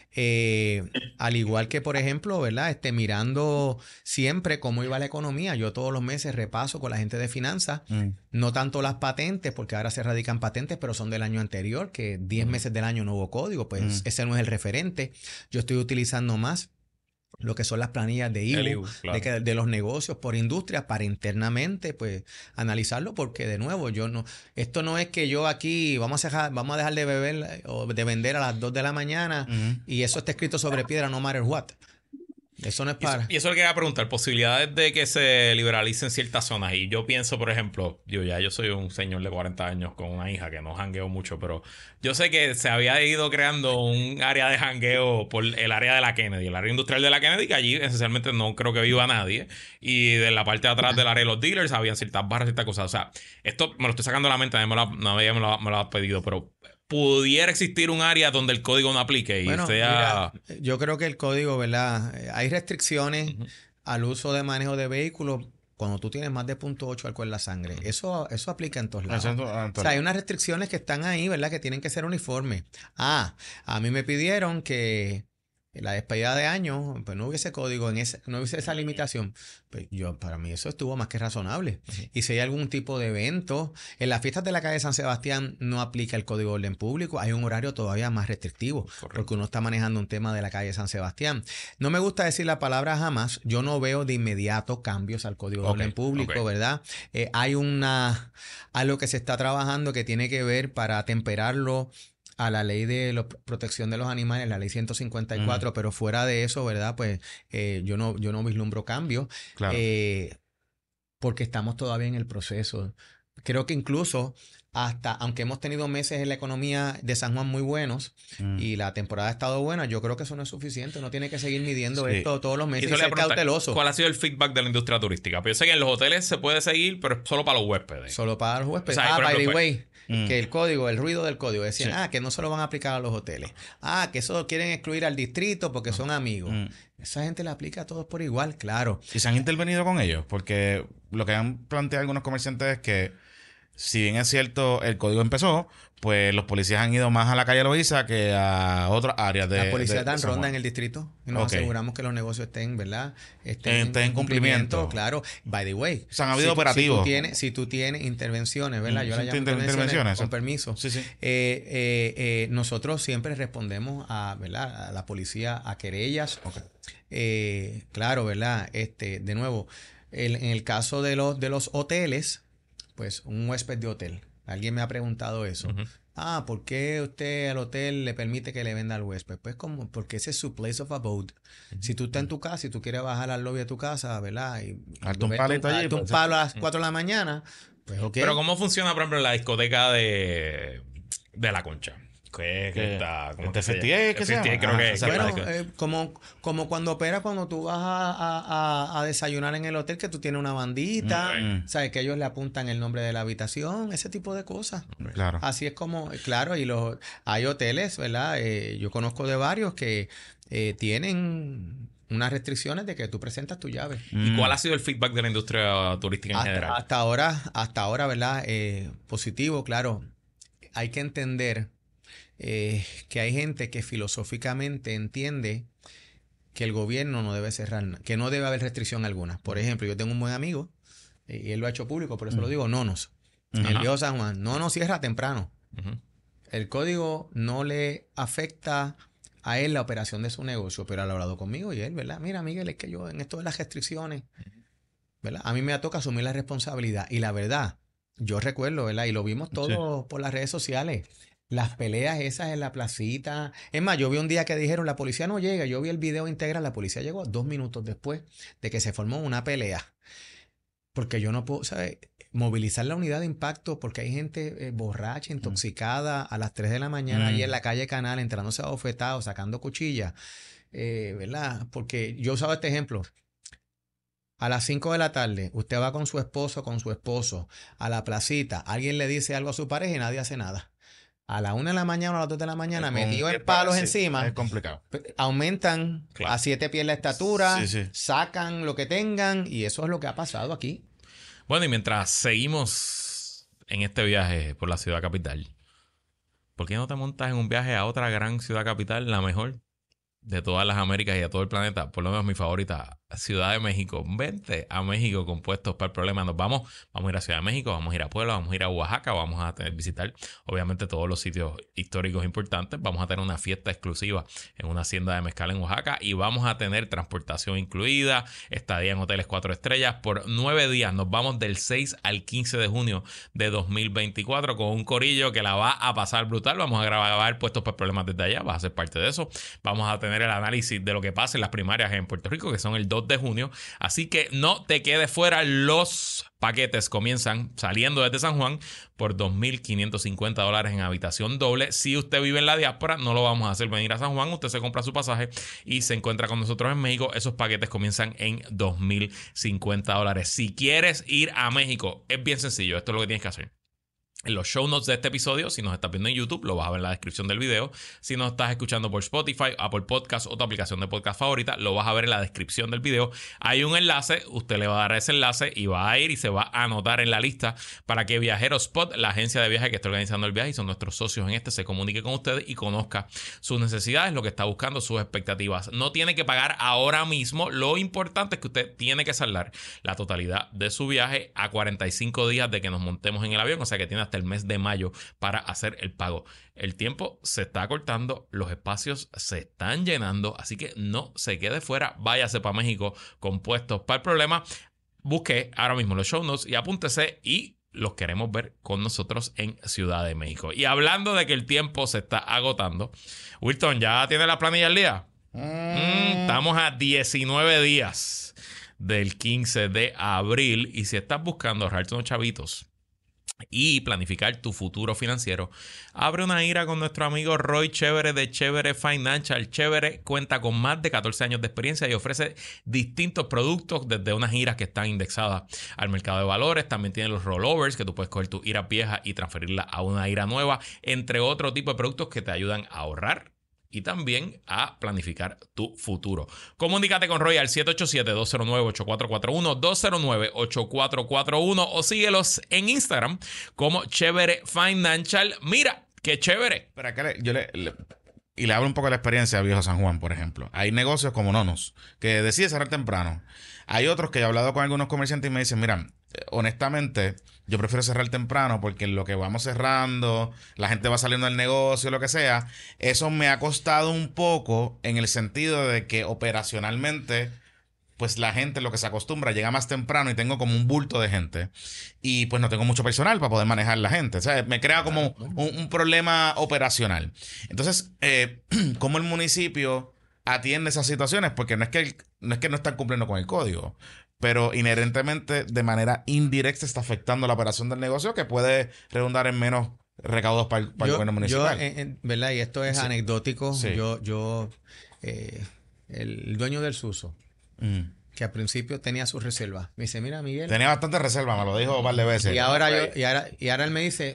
Eh, al igual que, por ejemplo, ¿verdad? Este, mirando siempre cómo iba la economía. Yo todos los meses repaso con la gente de finanzas, Mm. no tanto las patentes, porque ahora se radican patentes, pero son del año anterior, que diez meses del año no hubo código, pues Mm. ese no es el referente. Yo estoy utilizando más lo que son las planillas de El I I B U, B U, claro. de, que- de los negocios por industria, para internamente pues analizarlo, porque de nuevo yo no, esto no es que yo aquí vamos a dejar, vamos a dejar de beber o de vender a las dos de la mañana Ujú. y eso está escrito sobre piedra, no matter what. Eso no es Y eso, para... y eso le quería preguntar, posibilidades de que se liberalicen ciertas zonas. Y yo pienso, por ejemplo, yo ya yo soy un señor de cuarenta años con una hija que no jangueo mucho, pero yo sé que se había ido creando un área de jangueo por el área de la Kennedy, el área industrial de la Kennedy, que allí esencialmente no creo que viva nadie. Y de la parte de atrás del área de los dealers habían ciertas barras, ciertas cosas. O sea, esto me lo estoy sacando de la mente, nadie me lo, ha- nadie me lo, ha- me lo ha pedido, pero pudiera existir un área donde el código no aplique y Bueno, sea... mira, yo creo que el código, ¿verdad? Eh, Hay restricciones Ujú. al uso de manejo de vehículos cuando tú tienes más de punto ocho alcohol en la sangre. Eso, eso aplica en todos lados. Eso, O entonces, sea, hay unas restricciones que están ahí, ¿verdad? Que tienen que ser uniformes. Ah, a mí me pidieron que la despedida de año, pues no hubiese código, en ese, no hubiese esa limitación. Pues yo, para mí eso estuvo más que razonable. Uh-huh. Y si hay algún tipo de evento, en las fiestas de la calle San Sebastián no aplica el código de orden público, hay un horario todavía más restrictivo, correcto, porque uno está manejando un tema de la calle San Sebastián. No me gusta decir la palabra jamás, yo no veo de inmediato cambios al código okay, de orden público, okay, ¿verdad? Eh, hay una, algo que se está trabajando que tiene que ver para temperarlo a la ley de lo, protección de los animales, la ley ciento cincuenta y cuatro, mm. pero fuera de eso, ¿verdad? Pues eh, yo no yo no vislumbro cambios, claro, eh, porque estamos todavía en el proceso. Creo que incluso hasta, aunque hemos tenido meses en la economía de San Juan muy buenos mm. y la temporada ha estado buena, yo creo que eso no es suficiente. Uno tiene que seguir midiendo sí. esto todos los meses y, y ser cauteloso. ¿Cuál ha sido el feedback de la industria turística? Pero yo sé que en los hoteles se puede seguir, pero es solo para los huéspedes. Solo para los huéspedes. O sea, ah, by the way, mm. que el código, el ruido del código, decían, sí. ah, que no se lo van a aplicar a los hoteles. Ah, que eso quieren excluir al distrito porque son amigos. Mm. Esa gente le aplica a todos por igual, claro. ¿Y se han intervenido con ellos? Porque lo que han planteado algunos comerciantes es que, si bien es cierto, el código empezó, pues los policías han ido más a la calle Loíza que a otras áreas de... La policía de, dan de ronda en el distrito y nos okay. aseguramos que los negocios estén, ¿verdad? Estén, en, en cumplimiento. Claro. By the way. O sea, han habido si, operativos. Si tú, tienes, si tú tienes intervenciones, ¿verdad? Yo la llamo intervenciones, intervenciones con permiso. Sí, sí. Eh, eh, eh, nosotros siempre respondemos a, ¿verdad? A la policía, a querellas. Okay. Eh, claro, ¿verdad? Este, de nuevo, el, en el caso de los, de los hoteles, pues un huésped de hotel. Alguien me ha preguntado eso. Uh-huh. Ah, ¿por qué usted al hotel le permite que le venda al huésped? Pues como, porque ese es su place of abode. Uh-huh. Si tú estás en tu casa y tú quieres bajar al lobby de tu casa, ¿verdad? Y Hazte un palito allí. Hazte un palo a las cuatro de la mañana, pues ok. Pero ¿cómo funciona, por ejemplo, la discoteca de, de La Concha? ¿Qué, qué está? ¿Cómo te festie? ¿Qué sea? Creo que, ah, bueno, eh, como, como cuando operas, cuando tú vas a, a, a desayunar en el hotel, que tú tienes una bandita, mm. sabes que ellos le apuntan el nombre de la habitación, ese tipo de cosas. Claro. Así es como, claro, y los hay hoteles, ¿verdad? Eh, yo conozco de varios que eh, tienen unas restricciones de que tú presentas tu llave. ¿Y cuál ha sido el feedback de la industria turística en hasta, general? Hasta ahora, hasta ahora, ¿verdad? Eh, positivo, claro. Hay que entender Eh, que hay gente que filosóficamente entiende que el gobierno no debe cerrar, que no debe haber restricción alguna. Por ejemplo, yo tengo un buen amigo eh, y él lo ha hecho público, por eso uh-huh. lo digo, Nonos. Uh-huh. El viejo San Juan, no nos cierra temprano. Uh-huh. El código no le afecta a él la operación de su negocio, pero él ha hablado conmigo y él, ¿verdad? Mira, Miguel, es que yo en esto de las restricciones, ¿verdad? A mí me toca asumir la responsabilidad. Y la verdad, yo recuerdo, ¿verdad? Y lo vimos todos sí. por las redes sociales. Las peleas esas en la placita. Es más, yo vi un día que dijeron, la policía no llega. Yo vi el video integral, la policía llegó dos minutos después de que se formó una pelea. Porque yo no puedo, ¿sabes? Movilizar la unidad de impacto porque hay gente eh, borracha, intoxicada, a las tres de la mañana, mm. ahí en la calle Canal, entrándose a bofetados, sacando cuchillas. Eh, ¿verdad? Porque yo usaba este ejemplo. A las cinco de la tarde, usted va con su esposo, con su esposo, a la placita. Alguien le dice algo a su pareja y nadie hace nada. A la una de la mañana o a las dos de la mañana, metido en palos sí, encima. Es complicado. Aumentan claro. a siete pies la estatura, sí, sí. sacan lo que tengan y eso es lo que ha pasado aquí. Bueno, y mientras seguimos en este viaje por la ciudad capital, ¿por qué no te montas en un viaje a otra gran ciudad capital, la mejor de todas las Américas y de todo el planeta? Por lo menos mi favorita, Ciudad de México. Vente a México con puestos para el problema. Nos vamos, vamos a ir a Ciudad de México, vamos a ir a Puebla, vamos a ir a Oaxaca, vamos a tener, visitar obviamente todos los sitios históricos importantes. Vamos a tener una fiesta exclusiva en una hacienda de mezcal en Oaxaca y vamos a tener transportación incluida, estadía en hoteles cuatro estrellas por nueve días. Nos vamos del seis al quince de junio de dos mil veinticuatro con un corillo que la va a pasar brutal. Vamos a grabar puestos para problemas desde allá, vas a ser parte de eso. Vamos a tener el análisis de lo que pasa en las primarias en Puerto Rico, que son el dos de junio. Así que no te quedes fuera. Los paquetes comienzan saliendo desde San Juan por dos mil quinientos cincuenta dólares en habitación doble. Si usted vive en la diáspora, no lo vamos a hacer venir a San Juan. Usted se compra su pasaje y se encuentra con nosotros en México. Esos paquetes comienzan en dos mil cincuenta dólares. Si quieres ir a México, es bien sencillo. Esto es lo que tienes que hacer. En los show notes de este episodio, si nos estás viendo en YouTube, lo vas a ver en la descripción del video. Si nos estás escuchando por Spotify, Apple Podcast o tu aplicación de podcast favorita, lo vas a ver en la descripción del video. Hay un enlace, usted le va a dar ese enlace y va a ir y se va a anotar en la lista para que Viajeros Spot, la agencia de viaje que está organizando el viaje y son nuestros socios en este, se comunique con ustedes y conozca sus necesidades, lo que está buscando, sus expectativas. No tiene que pagar ahora mismo. Lo importante es que usted tiene que saldar la totalidad de su viaje a cuarenta y cinco días de que nos montemos en el avión, o sea que tiene hasta el mes de mayo para hacer el pago. El tiempo se está acortando, los espacios se están llenando, así que no se quede fuera. Váyase para México con puestos para el problema. Busque ahora mismo los show notes y apúntese y los queremos ver con nosotros en Ciudad de México. Y hablando de que el tiempo se está agotando, Wilton, ¿ya tiene la planilla al día? Mm. Mm, estamos a diecinueve días del quince de abril y si estás buscando ahorrarte unos chavitos y planificar tu futuro financiero, abre una gira con nuestro amigo Roy Chévere de Chévere Financial. Chévere cuenta con más de catorce años de experiencia y ofrece distintos productos, desde unas giras que están indexadas al mercado de valores. También tiene los rollovers, que tú puedes coger tu ira vieja y transferirla a una ira nueva, entre otro tipo de productos que te ayudan a ahorrar y también a planificar tu futuro. Comunícate con Roy al siete ocho siete, dos cero nueve, ocho cuatro cuatro uno, dos cero nueve, ocho cuatro cuatro uno o síguelos en Instagram como Chévere Financial. Mira, qué chévere. Pero acá le, yo le, le, y le hablo un poco de la experiencia de Viejo San Juan, por ejemplo. Hay negocios como Nonos, que decide cerrar temprano. Hay otros que he hablado con algunos comerciantes y me dicen, mira, honestamente, yo prefiero cerrar temprano porque en lo que vamos cerrando, la gente va saliendo del negocio, lo que sea, eso me ha costado un poco en el sentido de que operacionalmente, pues la gente lo que se acostumbra llega más temprano y tengo como un bulto de gente y pues no tengo mucho personal para poder manejar la gente. O sea, me crea como un, un problema operacional. Entonces, eh, ¿cómo el municipio atiende esas situaciones? Porque no es que el, no es que no están cumpliendo con el código, pero inherentemente de manera indirecta está afectando la operación del negocio, que puede redundar en menos recaudos para el, para yo, el gobierno municipal. Yo, en, en, ¿verdad? Y esto es sí. anecdótico. Sí. Yo, yo eh, el dueño del Suso, mm. que al principio tenía sus reservas, me dice, mira, Miguel. Tenía bastante reserva, me lo dijo un par de veces. Y ahora, yo, y ahora, y ahora él me dice,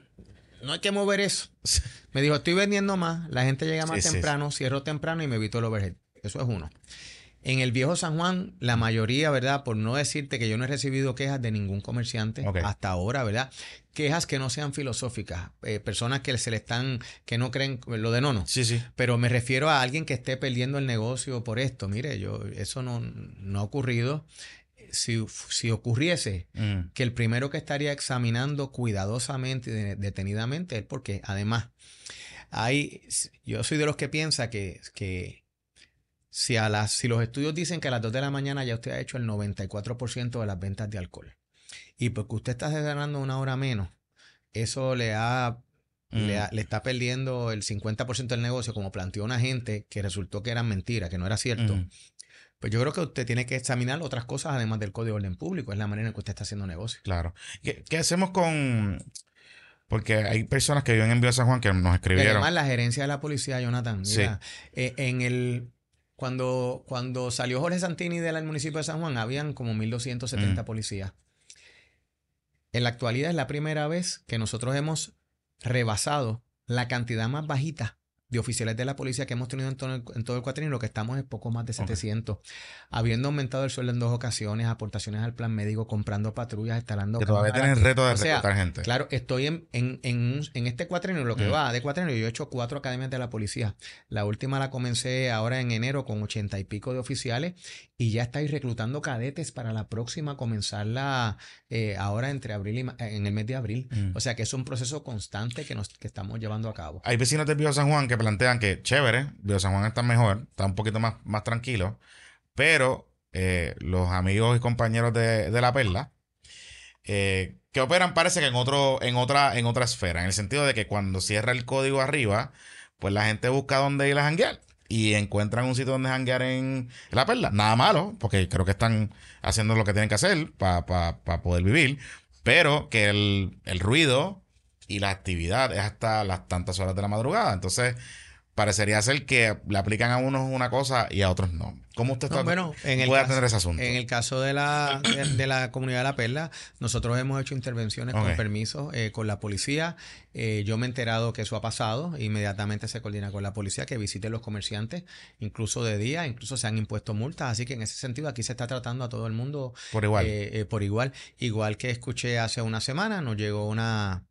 no hay que mover eso. Me dijo, estoy vendiendo más, la gente llega más sí, temprano, sí. cierro temprano y me evito el overhead. Eso es uno. En el Viejo San Juan, la mayoría, ¿verdad? Por no decirte que yo no he recibido quejas de ningún comerciante okay. hasta ahora, ¿verdad? Quejas que no sean filosóficas. Eh, personas que se le están, que no creen lo de Nono. Sí, sí. Pero me refiero a alguien que esté perdiendo el negocio por esto. Mire, yo, eso no, no ha ocurrido. Si, si ocurriese, mm. que el primero que estaría examinando cuidadosamente y detenidamente es porque, además, hay, yo soy de los que piensa que, que Si, a las, si los estudios dicen que a las dos de la mañana ya usted ha hecho el noventa y cuatro por ciento de las ventas de alcohol y porque usted está ganando una hora menos, eso le, ha, mm. le, ha, le está perdiendo el cincuenta por ciento del negocio, como planteó una gente que resultó que era mentira, que no era cierto. Mm. Pues yo creo que usted tiene que examinar otras cosas además del Código de Orden Público. Es la manera en que usted está haciendo negocio. Claro. ¿Qué, qué hacemos con...? Porque hay personas que viven en Viejo San Juan que nos escribieron. Y además la gerencia de la policía, Jonathan. Mira, sí. eh, en el... Cuando, cuando salió Jorge Santini del municipio de San Juan, habían como mil doscientos setenta mm. policías. En la actualidad es la primera vez que nosotros hemos rebasado la cantidad más bajita de oficiales de la policía que hemos tenido en todo el, en todo el cuatrienio, lo que estamos es poco más de setecientos. Okay. Habiendo aumentado el sueldo en dos ocasiones, aportaciones al plan médico, comprando patrullas, instalando... Que todavía tienen el reto de reclutar gente. Claro, estoy en, en, en, en este cuatrienio, lo que mm. va de cuatrienio, yo he hecho cuatro academias de la policía. La última la comencé ahora en enero con ochenta y pico de oficiales y ya estáis reclutando cadetes para la próxima, comenzarla eh, ahora entre abril y en el mes de abril. Mm. O sea que es un proceso constante que, nos, que estamos llevando a cabo. Hay vecinos de Viejo San Juan que plantean que chévere, Viejo San Juan está mejor, está un poquito más, más tranquilo, pero eh, los amigos y compañeros de, de La Perla eh, que operan parece que en otro, en otra, en otra esfera, en el sentido de que cuando cierra el código arriba, pues la gente busca dónde ir a janguear y encuentran un sitio donde janguear en La Perla. Nada malo, porque creo que están haciendo lo que tienen que hacer para pa, pa poder vivir, pero que el, el ruido y la actividad es hasta las tantas horas de la madrugada. Entonces, parecería ser que le aplican a unos una cosa y a otros no. ¿Cómo usted No, está, bueno, en el puede caso, atender ese asunto? En el caso de la, de, de la comunidad de La Perla, nosotros hemos hecho intervenciones Ok. con permiso eh, con la policía. Eh, yo me he enterado que eso ha pasado. Inmediatamente se coordina con la policía que visite los comerciantes, incluso de día, incluso se han impuesto multas. Así que en ese sentido aquí se está tratando a todo el mundo Por igual. eh, eh, por igual. Igual que escuché hace una semana, nos llegó una,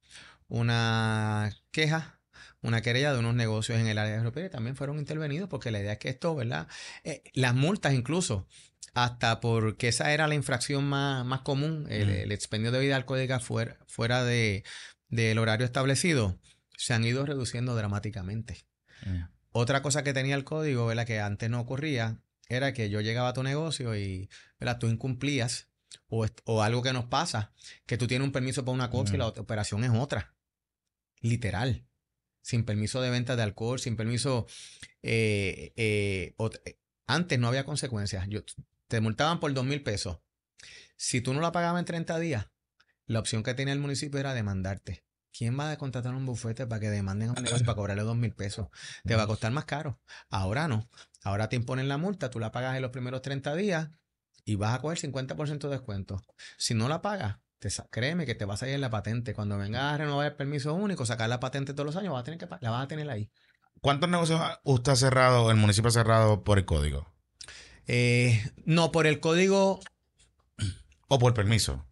una queja, una querella de unos negocios en el área europea y también fueron intervenidos porque la idea es que esto, ¿verdad? Eh, las multas incluso, hasta porque esa era la infracción más, más común, el, Mm. el expendio de bebida alcohólica fuera, fuera de, del horario establecido, se han ido reduciendo dramáticamente. Mm. Otra cosa que tenía el código, ¿verdad? Que antes no ocurría, era que yo llegaba a tu negocio y, ¿verdad? Tú incumplías o, est- o algo que nos pasa, que tú tienes un permiso para una cosa y la Mm. otra operación es otra. Literal. Sin permiso de venta de alcohol, sin permiso... eh, eh, ot- eh, antes no había consecuencias. Yo, te multaban por dos mil pesos. Si tú no la pagabas en treinta días, la opción que tenía el municipio era demandarte. ¿Quién va a contratar un bufete para que demanden a un negocio para cobrarle dos mil pesos? Te va a costar más caro. Ahora no. Ahora te imponen la multa, tú la pagas en los primeros treinta días y vas a coger cincuenta por ciento de descuento. Si no la pagas, te sa- créeme que te vas a ir en la patente. Cuando vengas a renovar el permiso único, sacar la patente todos los años, vas a tener que pa- la vas a tener ahí. ¿Cuántos negocios ha- usted ha cerrado, el municipio ha cerrado por el código? Eh, no, por el código ¿O por permiso?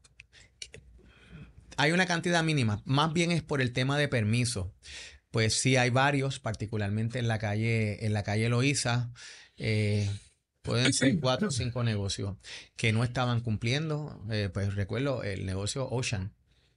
hay una cantidad mínima. Más bien es por el tema de permiso. Pues sí, hay varios, particularmente en la calle, en la calle Loíza. eh, pueden ser cuatro o cinco negocios que no estaban cumpliendo. Eh, pues recuerdo el negocio Ocean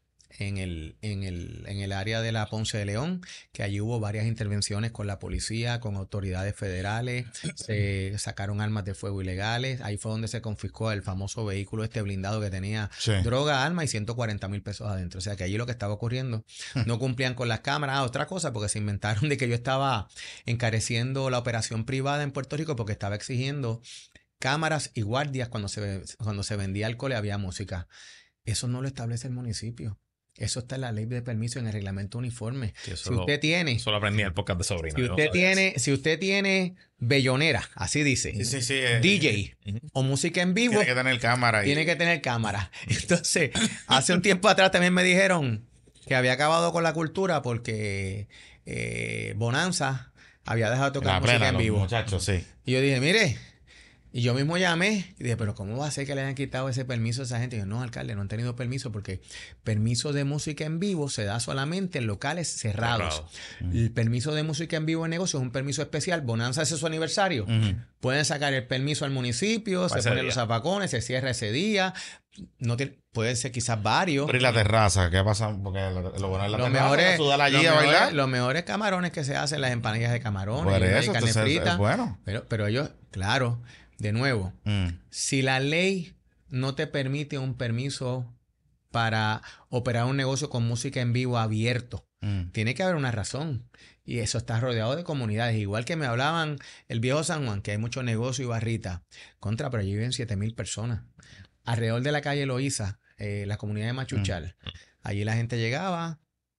en el, en el, en el área de la Ponce de León, que allí hubo varias intervenciones con la policía, con autoridades federales, se sacaron armas de fuego ilegales. Ahí fue donde se confiscó el famoso vehículo este blindado que tenía Sí. droga, armas y ciento cuarenta mil pesos adentro. O sea que allí lo que estaba ocurriendo, no cumplían con las cámaras. Ah, otra cosa, porque se inventaron de que yo estaba encareciendo la operación privada en Puerto Rico porque estaba exigiendo cámaras y guardias cuando se, cuando se vendía alcohol y había música. Eso no lo establece el municipio. Eso está en la ley de permiso, en el reglamento uniforme. Sí, eso Si lo- usted tiene, Eso lo aprendí en el podcast de Sobrina. si yo no usted sabía tiene, si usted tiene bellonera, así dice, Sí, sí, sí. eh, D J Ujú. o música en vivo, Tiene que tener cámara. y- tiene que tener cámara. Entonces, hace un tiempo atrás también me dijeron que había acabado con la cultura porque eh, Bonanza había dejado de tocar La música plena, en los vivo. muchachos, sí. Y yo dije, mire, y yo mismo llamé y dije, pero ¿cómo va a ser que le hayan quitado ese permiso a esa gente? Y yo, no, alcalde, no han tenido permiso porque permiso de música en vivo se da solamente en locales cerrados. Cerrado. El permiso de música en vivo en negocio es un permiso especial. Bonanza es su aniversario. Ujú. Pueden sacar el permiso al municipio, Para se ese ponen día. los zapacones, se cierra ese día. No tiene- puede ser quizás varios. Pero y la terraza, ¿qué pasa? Porque lo, lo bueno es la Los terraza, mejores, sudar allí los, a mejores, bailar. los mejores camarones que se hacen, las empanillas de camarones, Por y eso, carne entonces, frita. es bueno. Pero, pero ellos, claro, de nuevo, Mm. si la ley no te permite un permiso para operar un negocio con música en vivo abierto, Mm. tiene que haber una razón. Y eso está rodeado de comunidades. Igual que me hablaban el viejo San Juan, que hay mucho negocio y barrita. Contra, pero allí viven siete mil personas. Alrededor de la calle Loíza, eh, la comunidad de Machuchal. Allí la gente llegaba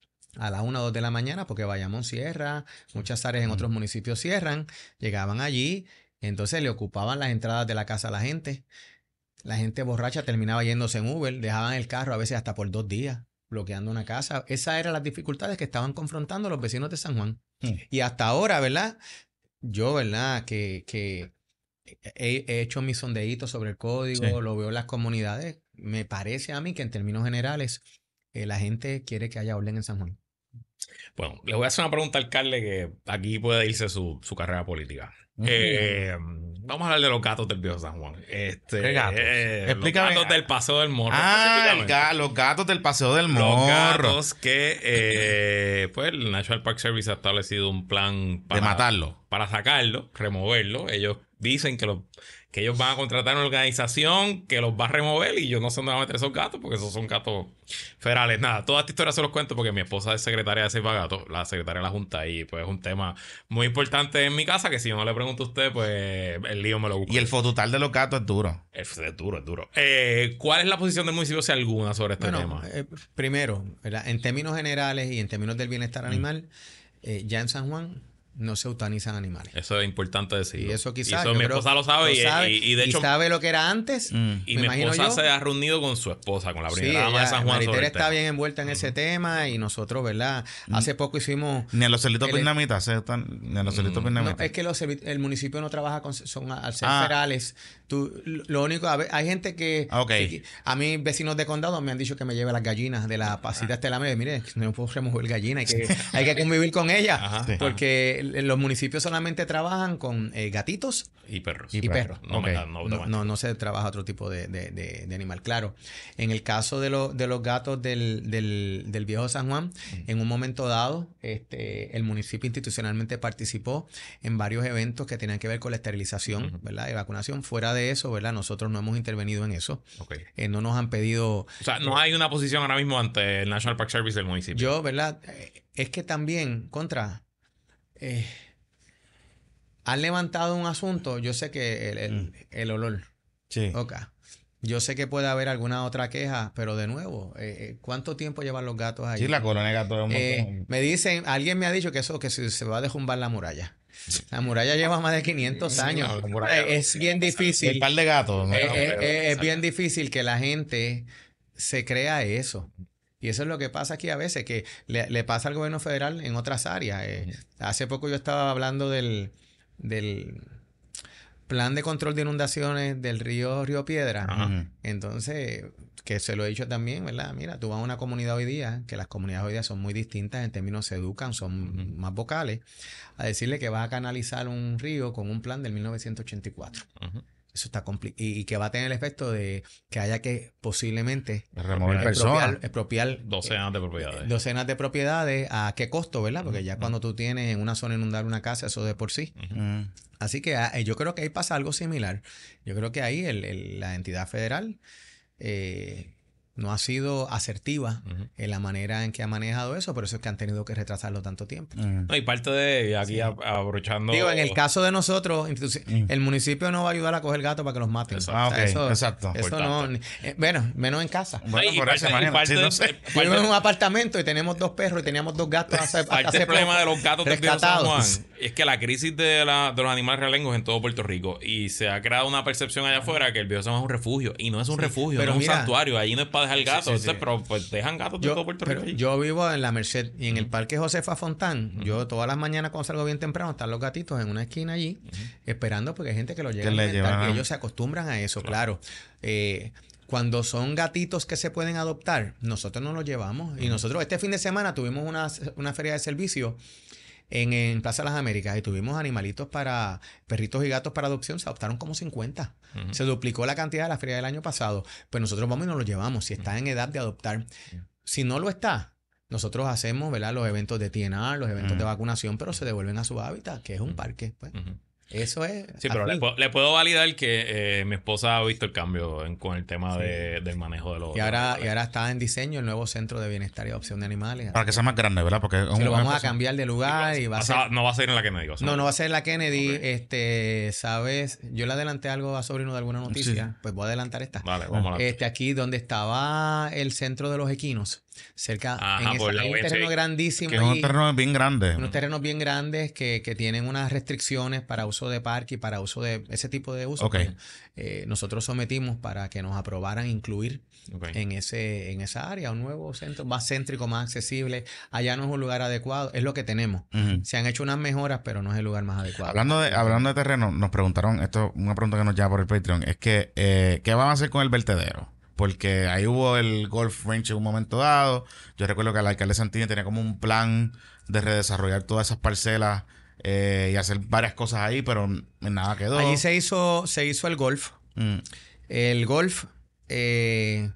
a las una o dos de la mañana porque Bayamón cierra, muchas áreas en otros municipios cierran. Llegaban allí, entonces le ocupaban las entradas de la casa a la gente. La gente borracha terminaba yéndose en Uber, dejaban el carro a veces hasta por dos días, bloqueando una casa. Esas eran las dificultades que estaban confrontando los vecinos de San Juan. Mm. Y hasta ahora, ¿verdad? Yo, ¿verdad? Que, que he, he hecho mis sondeitos sobre el código, Sí. lo veo en las comunidades. Me parece a mí que en términos generales eh, la gente quiere que haya orden en San Juan. Bueno, le voy a hacer una pregunta al alcalde que aquí puede irse su, su carrera política. Ujú. Eh, vamos a hablar de los gatos del viejo San Juan. Este, ¿Qué gatos? eh, Explícame. Los gatos del Paseo del Morro. Ah, el específicamente. ga- los gatos del Paseo del Los Morro. gatos que, eh, pues, el National Park Service ha establecido un plan para, De matarlo. para sacarlo, removerlo. Ellos dicen que, los, que ellos van a contratar una organización que los va a remover y yo no sé dónde van a meter esos gatos porque esos son gatos federales. Nada, toda esta historia se los cuento porque mi esposa es secretaria de Save a Gatos, la secretaria de la Junta, y pues es un tema muy importante en mi casa que si yo no le pregunto a usted, pues el lío me lo busca. Y el fototal de los gatos es duro. Es, es duro, es duro. Eh, ¿Cuál es la posición del municipio, si alguna, sobre este Bueno, tema? eh, primero, ¿verdad? En términos generales y en términos del bienestar animal, eh, ya en San Juan no se eutanizan animales. Eso es importante decir. Y eso quizás. Y eso mi esposa lo sabe, lo y, sabe y, y de hecho. Y sabe lo que era antes. Mm. Y me mi imagino esposa yo. se ha reunido con su esposa, con la primera Sí, dama ella, de San Juan. Maritere sobre el está tema. bien envuelta en ese tema y nosotros, ¿verdad? Hace poco hicimos. Ni en los celitos el- vietnamitas, se están- ni en los celitos No, vietnamitas. es que los servi- el municipio no trabaja con, son al ser Ah. ferales. Tú, lo único, a ver, hay gente que, Ah, ok. que- a mí vecinos de condado me han dicho que me lleve las gallinas de la pasita estelar. Mire, no puedo remover gallinas, hay que, hay que convivir con ellas, Ajá. Sí. porque los municipios solamente trabajan con eh, gatitos Y perros. y perros. No, Ok. me da- no, No, automático. no, no se trabaja otro tipo de, de- de- de animal. Claro, en el caso de, lo- de los gatos del, del- del viejo San Juan, en un momento dado, este, el municipio institucionalmente participó en varios eventos que tenían que ver con la esterilización, Ujú. ¿verdad? Y vacunación. Fuera de eso, ¿verdad? Nosotros no hemos intervenido en eso. Ok. Eh, no nos han pedido. O sea, no hay una posición ahora mismo ante el National Park Service del municipio. Yo, ¿verdad? Eh, Es que también, contra. eh, han levantado un asunto. Yo sé que el, el- Mm. el olor. Sí. Ok. Yo sé que puede haber alguna otra queja, pero de nuevo, eh, eh, ¿cuánto tiempo llevan los gatos ahí? Sí, la colonia de gatos es un Eh, montón. me dicen, alguien me ha dicho que eso, que se, se va a derrumbar la muralla. La muralla lleva más de quinientos años. no, la muralla- Eh, es bien difícil. El par de gatos. ¿no? Eh, eh, pero- eh, es bien difícil que la gente se crea eso. Y eso es lo que pasa aquí a veces, que le, le pasa al gobierno federal en otras áreas. Eh, hace poco yo estaba hablando del, del plan de control de inundaciones del río Río Piedra. Ajá. Ujú. Entonces, que se lo he dicho también, ¿verdad? Mira, tú vas a una comunidad hoy día, que las comunidades hoy día son muy distintas en términos, se educan, son Ujú. más vocales, a decirle que vas a canalizar un río con un plan del mil novecientos ochenta y cuatro. Ujú. Eso está complicado. Y, y que va a tener el efecto de que haya que posiblemente Remover Expropiar- personas. expropiar, expropiar Docenas de propiedades. docenas de propiedades. ¿A qué costo, verdad? Porque ya cuando tú tienes en una zona inundable una casa, eso de por sí. Mm. Así que ah, yo creo que ahí pasa algo similar. Yo creo que ahí el- el- la entidad federal eh, no ha sido asertiva Ujú. en la manera en que ha manejado eso, por eso es que han tenido que retrasarlo tanto tiempo. Mm. No, y parte de aquí Sí. a- aprovechando. Digo, en el caso de nosotros, instituci- Mm. el municipio no va a ayudar a coger gatos para que los maten. Exacto. Ah, O sea, ok, eso, exacto. eso no, ni- eh, bueno, menos en casa. Bueno, y por parte- eso y imagínate. parte Sí, de- no sé. parte- Yo vivo en un apartamento y tenemos dos perros y teníamos dos gatos hace, hasta Parte hace del problema poco, de los gatos del viejo San Juan rescatados. es que la crisis de, la, de los animales realengos en todo Puerto Rico, y se ha creado una percepción allá afuera que el viejo San Juan es un refugio, y no es un refugio, pero no es un mira- santuario, ahí no es para dejar gatos. sí, sí. Entonces, pero pues dejan gatos de Yo, todo Puerto pero Rico. allí. yo vivo en la Merced y en el Parque Josefa Fontán. Yo todas las mañanas cuando salgo bien temprano están los gatitos en una esquina allí esperando porque hay gente que los llega Que a le alimentar llevan a- y ellos se acostumbran a eso, claro. Eh, cuando son gatitos que se pueden adoptar, nosotros no los llevamos. Y nosotros este fin de semana tuvimos una, una feria de servicio en, en Plaza Las Américas y tuvimos animalitos para perritos y gatos para adopción. Se adoptaron como cincuenta. Ujú. Se duplicó la cantidad de la feria del año pasado. Pues nosotros vamos y nos los llevamos si está en edad de adoptar. Si no lo está, nosotros hacemos, ¿verdad?, los eventos de T N R, los eventos Mm. de vacunación, pero se devuelven a su hábitat, que es un parque. Pues. Ujú. Eso es. Sí, pero le, así. puedo- le puedo validar que eh, mi esposa ha visto el cambio en- con el tema de- del manejo de los. Y ahora, de los y ahora está en diseño el nuevo centro de bienestar y adopción de animales. Para que sea más grande, ¿verdad? Porque es Se un- lo vamos a una cambiar de lugar y va a O ser. sea, no va a ser en la Kennedy. va a ser- No, no va a ser la Kennedy. Ok. Este, sabes, yo le adelanté algo a Sobrino de alguna noticia, Sí. pues voy a adelantar esta. Vale, vamos a la. Este, aquí donde estaba el centro de los equinos, cerca, Ajá, en esa- por la hay un U N C. terreno grandísimo. que es un ahí. terreno bien grande. Unos terrenos bien grandes que, que tienen unas restricciones para uso de parque y para uso de ese tipo de uso. Ok. Pues, eh, nosotros sometimos para que nos aprobaran incluir Ok. en ese en esa área un nuevo centro más céntrico, más accesible. Allá no es un lugar adecuado, es lo que tenemos. Ujú. Se han hecho unas mejoras, pero no es el lugar más adecuado. Hablando de, hablando de terreno, nos preguntaron, esto una pregunta que nos lleva por el Patreon, es que, eh, ¿qué van a hacer con el vertedero? Porque ahí hubo el golf range en un momento dado. Yo recuerdo que el alcalde Santini tenía como un plan de redesarrollar todas esas parcelas eh, y hacer varias cosas ahí, pero nada quedó. Allí se hizo, se hizo el golf. Mm, El golf, eh,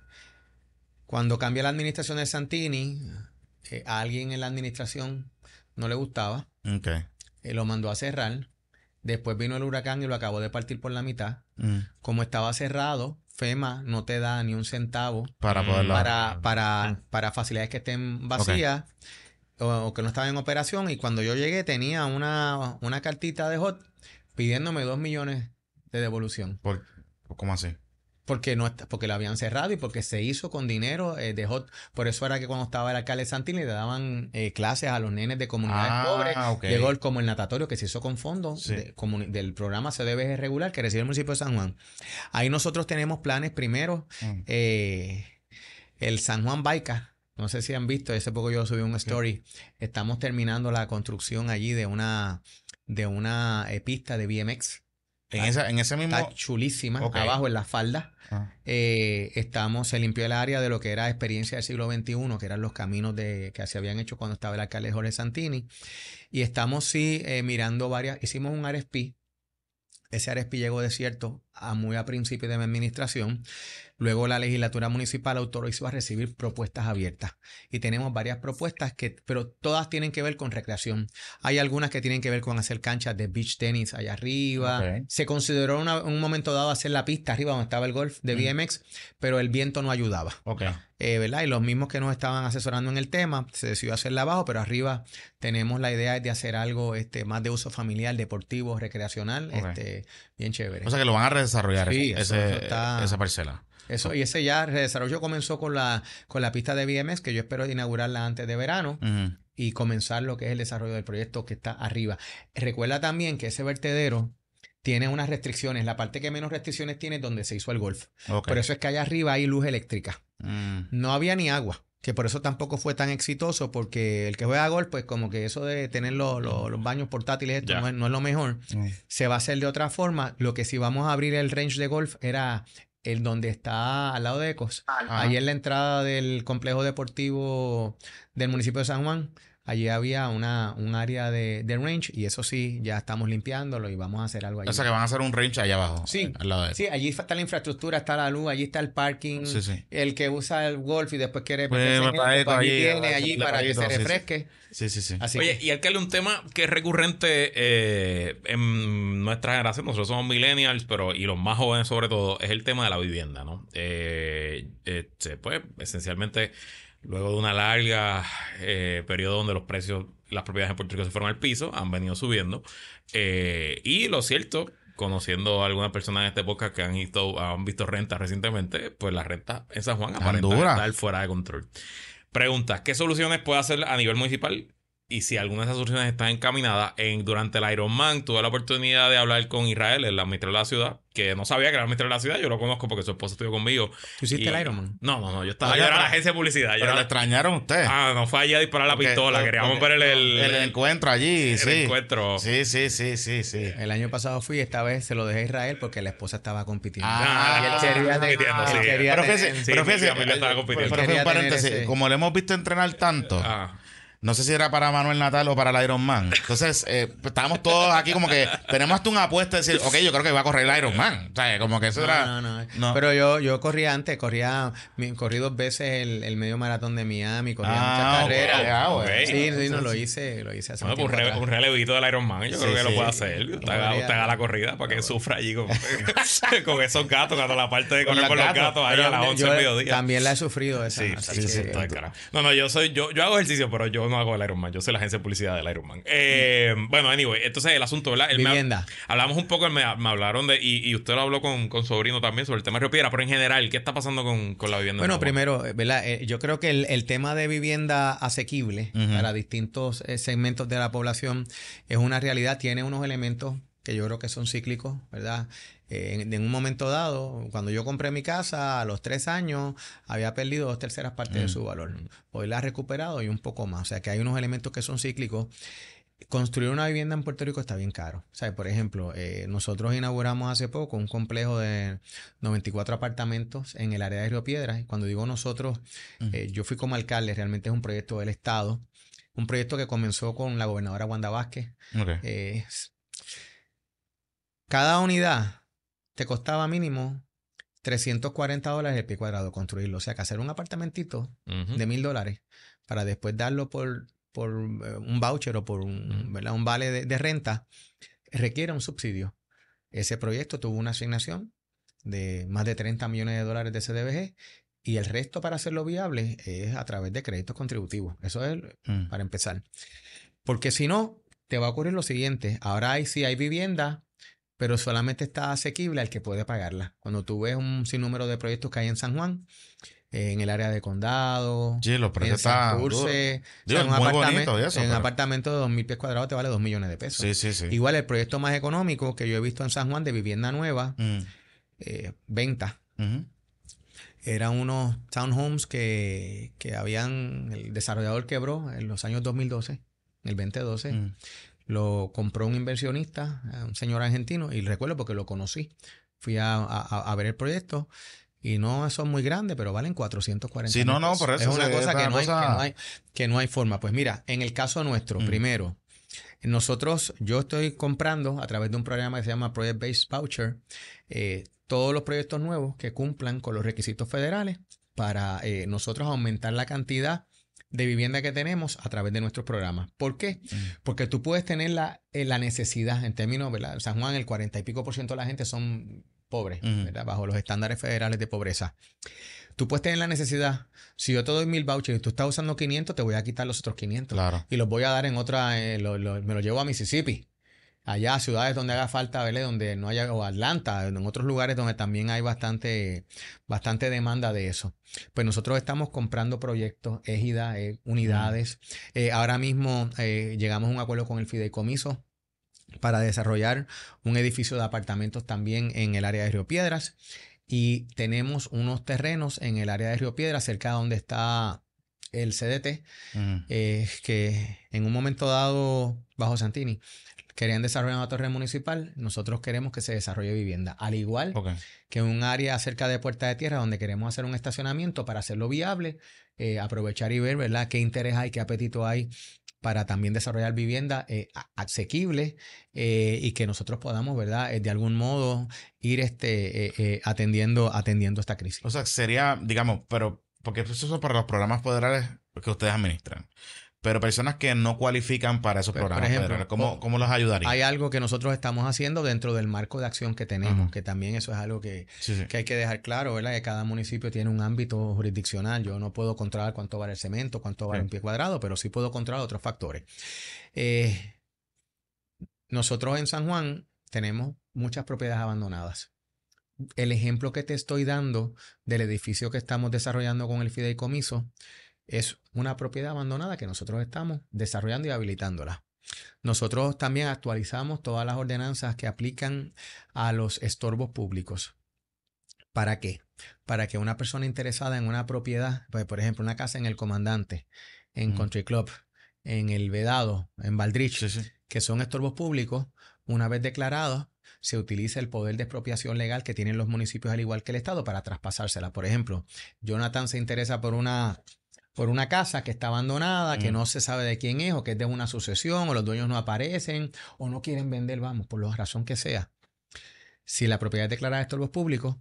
cuando cambia la administración de Santini, eh, a alguien en la administración no le gustaba. ok. eh, lo mandó a cerrar. Después vino el huracán y lo acabó de partir por la mitad. Mm, Como estaba cerrado, FEMA no te da ni un centavo para Mm, poderlo... para, para, para facilidades que estén vacías o, o que no estaban en operación. Y cuando yo llegué tenía una, una cartita de Hot pidiéndome dos millones de devolución. por- ¿Cómo así? Porque no está- porque lo habían cerrado y porque se hizo con dinero eh, de hot. Por eso era que cuando estaba el alcalde Santini le daban eh, clases a los nenes de comunidades Ah, pobres ok. de golf, como el natatorio que se hizo con fondos Sí. de comuni- del programa C D B G regular que recibe el municipio de San Juan. Ahí nosotros tenemos planes primero. Mm. eh, el San Juan Baica, no sé si han visto, hace poco yo subí un story. Estamos terminando la construcción allí de una, de una eh, pista de B M X. En, esa, en ese mismo... Está chulísima, Ok. abajo en la falda. Ah. Eh, estamos, se limpió el área de lo que era experiencia del siglo veintiuno, que eran los caminos de, que se habían hecho cuando estaba el alcalde Jorge Santini. Y estamos sí eh, mirando varias, hicimos un R F P. Ese R F P llegó de cierto a muy a principio de mi administración. Luego la legislatura municipal autorizó a recibir propuestas abiertas. Y tenemos varias propuestas, que, pero todas tienen que ver con recreación. Hay algunas que tienen que ver con hacer canchas de beach tenis allá arriba. Ok. Se consideró en un momento dado hacer la pista arriba donde estaba el golf de Mm. B M X, pero el viento no ayudaba. Ok. Eh, ¿verdad? Y los mismos que nos estaban asesorando en el tema, se decidió hacerla abajo, pero arriba tenemos la idea de hacer algo este, más de uso familiar, deportivo, recreacional, Ok. este, bien chévere. O sea que lo van a redesarrollar Sí, ese- eso- ese- eso está- esa parcela. Eso, y ese ya redesarrollo comenzó con la, con la pista de B M X, que yo espero inaugurarla antes de verano, Ujú. y comenzar lo que es el desarrollo del proyecto que está arriba. Recuerda también que ese vertedero tiene unas restricciones. La parte que menos restricciones tiene es donde se hizo el golf. Ok. Por eso es que allá arriba hay luz eléctrica. Mm. No había ni agua, que por eso tampoco fue tan exitoso, porque el que juega golf, pues como que eso de tener los, los- los baños portátiles, esto Ya. no es, no es lo mejor. Mm. Se va a hacer de otra forma. Lo que si vamos a abrir el range de golf era el donde está al lado de Ecos. Ajá. Ahí en la entrada del complejo deportivo del municipio de San Juan, allí había una, un área de, de range, y eso sí, ya estamos limpiándolo y vamos a hacer algo allí. O sea que van a hacer un range allá abajo. Sí, Al lado de sí, allí está la infraestructura, está la luz, allí está el parking. Sí, sí. El que usa el golf y después quiere Pues, meterse en para esto, esto, pues allí allí, tiene para allí hacerle para que se paguito, sí, sí. refresque. Sí, sí, sí. Así Oye, que, y alcalde, un tema que es recurrente eh, en nuestra generación, nosotros somos millennials, pero y los más jóvenes sobre todo, es el tema de la vivienda, ¿no? Eh, este, pues, esencialmente, luego de una larga eh, periodo donde los precios, las propiedades en Puerto Rico se fueron al piso, han venido subiendo. Eh, y lo cierto, conociendo a algunas personas en este podcast que han visto, han visto rentas recientemente, pues las rentas en San Juan aparentan duras. estar fuera de control. Pregunta, ¿qué soluciones puede hacer a nivel municipal? Y si alguna de esas soluciones están encaminadas, en, durante el Ironman tuve la oportunidad de hablar con Israel, el administrador de la ciudad, que no sabía que era el administrador de la ciudad, yo lo conozco porque su esposo estuvo conmigo. ¿tú hiciste Y- el Ironman? No, no, no, yo estaba, Oye, yo era pero- la agencia de publicidad. Yo Pero era- lo extrañaron ustedes. ah, no fue allí a disparar la Porque- pistola, queríamos porque- ver el, el, el encuentro allí, el sí. encuentro. Sí, sí, sí, sí, sí. El año pasado fui, esta vez se lo dejé a Israel porque la esposa estaba compitiendo. Ah, y él quería, de- compitiendo, él sí. quería Pero tener- fíjese, Sí, pero mi fíjese, familia estaba compitiendo. pero fíjese, Quería un paréntesis, tener ese- como le hemos visto entrenar tanto, Ah. no sé si era para Manuel Natal o para el Ironman. Entonces, eh, pues, estábamos todos aquí como que tenemos hasta una apuesta de decir, ok, yo creo que va a correr el Ironman. O sea, como que eso No, era... no, no. no. Pero yo, yo corría antes, corría, mi- corrí dos veces el, el medio maratón de Miami, corría Ah, muchas ok, carreras. ah, ok. bueno. Sí, sí, no, lo hice, lo hice hace Bueno, un pues un, tiempo re- un atrás. relevito del Ironman, yo Sí, creo que lo sí. puede hacer. Usted haga, Podría- usted haga la corrida para que sufra allí con, con esos gatos, cuando la parte de Con correr los por los gatos. gatos, ahí Pero a las once yo del mediodía. también la he sufrido esa. Sí, así sí, que- sí, está de cara. No, no, yo soy, yo, yo hago ejercicio, pero yo no hago el Ironman. Yo soy la agencia de publicidad del Ironman. Eh, bueno, anyway, entonces el asunto, ¿verdad? Él me ha- Vivienda. hablamos un poco, me, me hablaron de, y, y usted lo habló con, con sobrino también sobre el tema de Río Piedra, pero en general, ¿qué está pasando con, con la vivienda? Bueno, en San Juan? primero, eh, ¿verdad? Eh, yo creo que el, el tema de vivienda asequible Ujú. para distintos eh, segmentos de la población es una realidad, tiene unos elementos que yo creo que son cíclicos, ¿verdad? Eh, en, en un momento dado, cuando yo compré mi casa, a los tres años, había perdido dos terceras partes de Mm. su valor. Hoy la ha recuperado y un poco más. O sea, que hay unos elementos que son cíclicos. Construir una vivienda en Puerto Rico está bien caro. O sea, por ejemplo, eh, nosotros inauguramos hace poco un complejo de noventa y cuatro apartamentos en el área de Río Piedras. Y cuando digo nosotros, Ujú. eh, yo fui como alcalde, realmente es un proyecto del Estado. Un proyecto que comenzó con la gobernadora Wanda Vázquez. Ok. Eh, cada unidad te costaba mínimo trescientos cuarenta dólares el pie cuadrado construirlo. O sea, que hacer un apartamentito Ujú. de mil dólares para después darlo por, por eh, un voucher o por un, Ujú. ¿verdad? un vale de, de renta requiere un subsidio. Ese proyecto tuvo una asignación de más de treinta millones de dólares de C D B G y el resto para hacerlo viable es a través de créditos contributivos. Eso es Mm. para empezar. Porque si no, te va a ocurrir lo siguiente. Ahora hay, sí hay vivienda pero solamente está asequible al que puede pagarla. Cuando tú ves un sinnúmero de proyectos que hay en San Juan, eh, en el área de condado, Sí, los en precios están Santurce, Digo, o sea, un muy apartamento, bonito y eso, en un pero- apartamento de dos mil pies cuadrados te vale dos millones de pesos. Sí, sí, sí. Igual el proyecto más económico que yo he visto en San Juan de vivienda nueva, Mm, eh, venta, ujú. eran unos townhomes que, que habían, el desarrollador quebró en los años dos mil doce, el veinte doce, Mm. lo compró un inversionista, un señor argentino, y recuerdo porque lo conocí. Fui a, a, a ver el proyecto y no son muy grandes, pero valen cuatrocientos cuarenta Sí, no, mil no, pesos. por eso Es una sí, cosa, es que una no, hay, cosa- que, no hay, que no hay forma. Pues mira, en el caso nuestro, Mm. primero, nosotros, yo estoy comprando a través de un programa que se llama Project Based Voucher, eh, todos los proyectos nuevos que cumplan con los requisitos federales para eh, nosotros aumentar la cantidad de vivienda que tenemos a través de nuestros programas. ¿Por qué? Mm. Porque tú puedes tener la, eh, la necesidad, en términos, ¿verdad? En San Juan, el cuarenta y pico por ciento de la gente son pobres, Ujú. ¿verdad? Bajo los estándares federales de pobreza. Tú puedes tener la necesidad, si yo te doy mil vouchers y tú estás usando quinientos, te voy a quitar los otros quinientos. Claro. Y los voy a dar en otra, eh, lo- lo- me los llevo a Mississippi. Allá, a ciudades donde haga falta, ¿verdad? Donde no haya, o Atlanta, en otros lugares donde también hay bastante, bastante demanda de eso. Pues nosotros estamos comprando proyectos, égidas, eh, unidades. Eh, ahora mismo eh, llegamos a un acuerdo con el fideicomiso para desarrollar un edificio de apartamentos también en el área de Río Piedras. Y tenemos unos terrenos en el área de Río Piedras, cerca de donde está el C D T, Mm. eh, que en un momento dado, bajo Santini, querían desarrollar una torre municipal. Nosotros queremos que se desarrolle vivienda. Al igual Ok. que un área cerca de Puerta de Tierra donde queremos hacer un estacionamiento para hacerlo viable, eh, aprovechar y ver, ¿verdad?, qué interés hay, qué apetito hay para también desarrollar vivienda eh, a- asequible eh, y que nosotros podamos, ¿verdad?, eh, de algún modo ir este, eh, eh, atendiendo, atendiendo esta crisis. O sea, sería, digamos, pero, porque eso es para los programas federales que ustedes administran. Pero personas que no cualifican para esos Pues, por programas ejemplo, federales, ¿cómo, o- cómo los ayudaría? Hay algo que nosotros estamos haciendo dentro del marco de acción que tenemos, Ajá. que también eso es algo que, Sí, sí. que hay que dejar claro, ¿verdad? Que cada municipio tiene un ámbito jurisdiccional. Yo no puedo controlar cuánto vale el cemento, cuánto vale Sí. un pie cuadrado, pero sí puedo controlar otros factores. Eh, nosotros en San Juan tenemos muchas propiedades abandonadas. El ejemplo que te estoy dando del edificio que estamos desarrollando con el fideicomiso es una propiedad abandonada que nosotros estamos desarrollando y habilitándola. Nosotros también actualizamos todas las ordenanzas que aplican a los estorbos públicos. ¿Para qué? Para que una persona interesada en una propiedad, pues, por ejemplo, una casa en El Comandante, en Mm. Country Club, en El Vedado, en Baldrich, Sí, sí. que son estorbos públicos, una vez declarados, se utiliza el poder de expropiación legal que tienen los municipios al igual que el Estado para traspasársela. Por ejemplo, Jonathan se interesa por una, por una casa que está abandonada, que Mm. no se sabe de quién es, o que es de una sucesión, o los dueños no aparecen, o no quieren vender, vamos, por la razón que sea. Si la propiedad es declarada de estorbos públicos,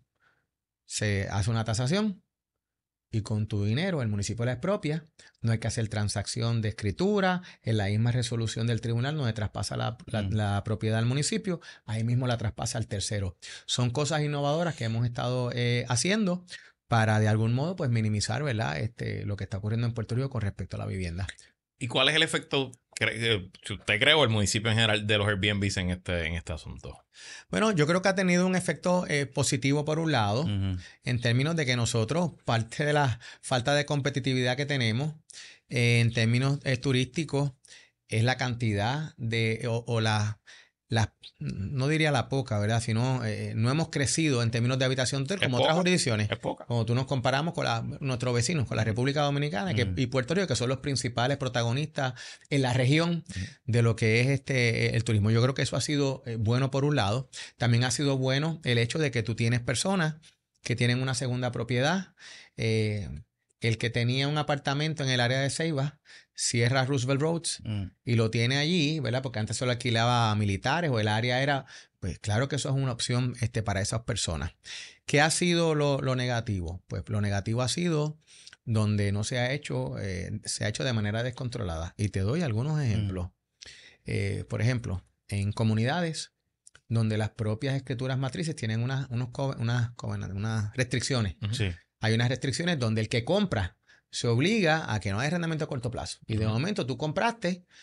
se hace una tasación y con tu dinero el municipio la expropia. No hay que hacer transacción de escritura. En la misma resolución del tribunal donde traspasa la, la- Mm. la propiedad al municipio, ahí mismo la traspasa al tercero. Son cosas innovadoras que hemos estado eh, haciendo para de algún modo pues minimizar, ¿verdad?, este, lo que está ocurriendo en Puerto Rico con respecto a la vivienda. ¿Y cuál es el efecto, cre- eh, si usted cree, o el municipio en general, de los Airbnbs en este, en este asunto? Bueno, yo creo que ha tenido un efecto eh, positivo por un lado, Ujú. en términos de que nosotros, parte de la falta de competitividad que tenemos eh, en términos eh, turísticos, es la cantidad de, o, o la, la, no diría la poca, ¿verdad? Sino eh, no hemos crecido en términos de habitación hotel Es como poca. otras jurisdicciones. Es poca. Cuando tú nos comparamos con la- nuestros vecinos, con la República Dominicana que- Ujú. y Puerto Rico, que son los principales protagonistas en la región de lo que es este el turismo. Yo creo que eso ha sido eh, bueno por un lado. También ha sido bueno el hecho de que tú tienes personas que tienen una segunda propiedad. Eh, el que tenía un apartamento en el área de Ceiba cierra Roosevelt Roads Mm. y lo tiene allí, ¿verdad? Porque antes solo alquilaba a militares o el área era, pues claro que eso es una opción este, para esas personas. ¿Qué ha sido lo, lo negativo? Pues lo negativo ha sido donde no se ha hecho, eh, se ha hecho de manera descontrolada. Y te doy algunos ejemplos. Eh, por ejemplo, en comunidades donde las propias escrituras matrices tienen unas, unos, co- unas, co- unas restricciones. Ujú. Sí. Hay unas restricciones donde el que compra se obliga a que no haya arrendamiento a corto plazo. Y de Ujú. momento tú compraste